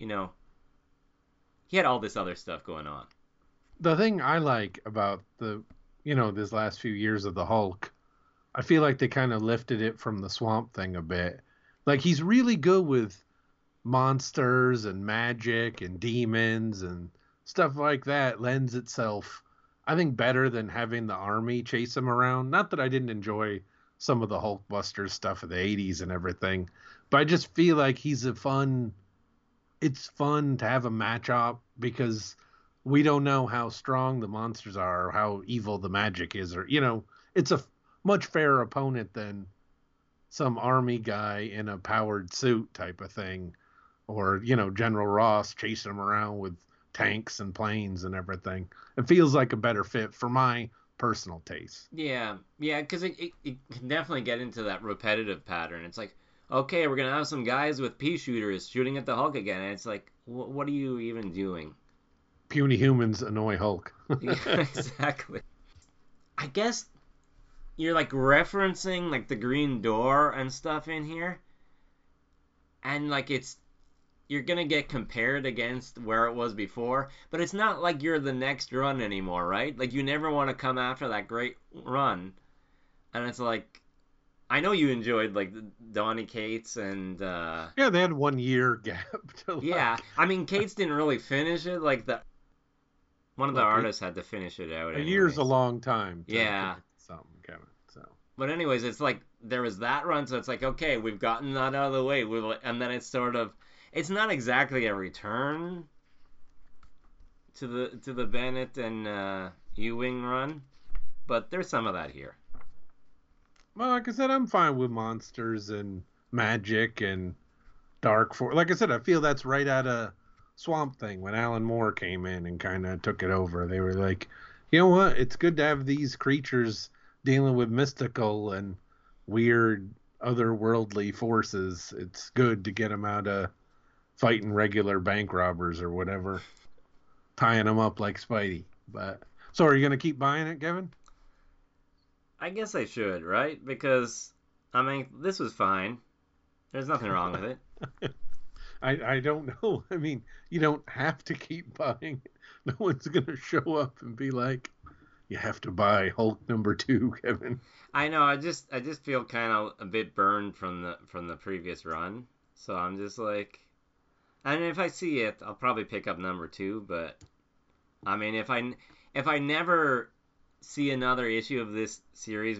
he had all this other stuff going on. The thing I like about this last few years of the Hulk, I feel like they kind of lifted it from the Swamp Thing a bit. Like he's really good with monsters and magic and demons and stuff like that. Lends itself, I think, better than having the army chase him around. Not that I didn't enjoy some of the Hulkbuster stuff of the 80s and everything, but I just feel like it's fun to have a matchup because we don't know how strong the monsters are or how evil the magic is, or it's a much fairer opponent than some army guy in a powered suit type of thing, or General Ross chasing him around with tanks and planes and everything. It feels like a better fit for my personal taste. Yeah, because it can definitely get into that repetitive pattern. It's like, okay, we're gonna have some guys with pea shooters shooting at the Hulk again, and it's like, what are you even doing? Puny humans annoy Hulk. Yeah, exactly. I guess you're like referencing like the Green Door and stuff in here, and like you're gonna get compared against where it was before, but it's not like you're the next run anymore, right? Like you never want to come after that great run, and it's like, I know you enjoyed like Donny Cates and yeah, they had 1 year gap. Yeah, I mean Cates didn't really finish it. Like one of the artists had to finish it out. A year's a long time. Yeah. Something, Kevin. So. But anyways, it's like there was that run, so it's like, okay, we've gotten that out of the way, and then it's sort of, it's not exactly a return to the Bennett and Ewing run, but there's some of that here. Well, like I said, I'm fine with monsters and magic and Dark Force. Like I said, I feel that's right out of Swamp Thing when Alan Moore came in and kind of took it over. They were like, you know what? It's good to have these creatures dealing with mystical and weird otherworldly forces. It's good to get them out of fighting regular bank robbers or whatever, tying them up like Spidey. But so are you going to keep buying it, Kevin? I guess I should, right? Because, I mean, this was fine. There's nothing wrong with it. I don't know. I mean, you don't have to keep buying it. No one's going to show up and be like, you have to buy Hulk #2, Kevin. I know. I just feel kind of a bit burned from the previous run. So I'm just like, I mean, if I see it, I'll probably pick up #2. But I mean, if I never see another issue of this series,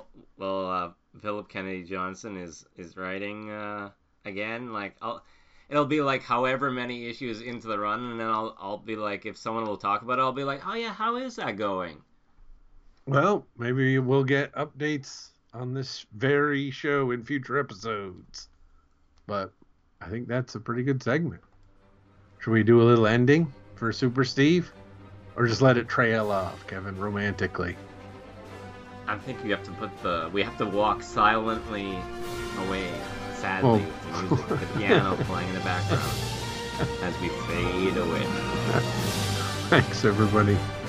Philip Kennedy Johnson is writing again, like it'll be like however many issues into the run, and then I'll be like, if someone will talk about it, I'll be like, oh yeah, how is that going? Well, maybe we'll get updates on this very show in future episodes. But I think that's a pretty good segment. Should we do a little ending for Super Steve? Or just let it trail off, Kevin, romantically. I think you have to we have to walk silently away, sadly, with the music, the piano playing in the background as we fade away. Thanks, everybody.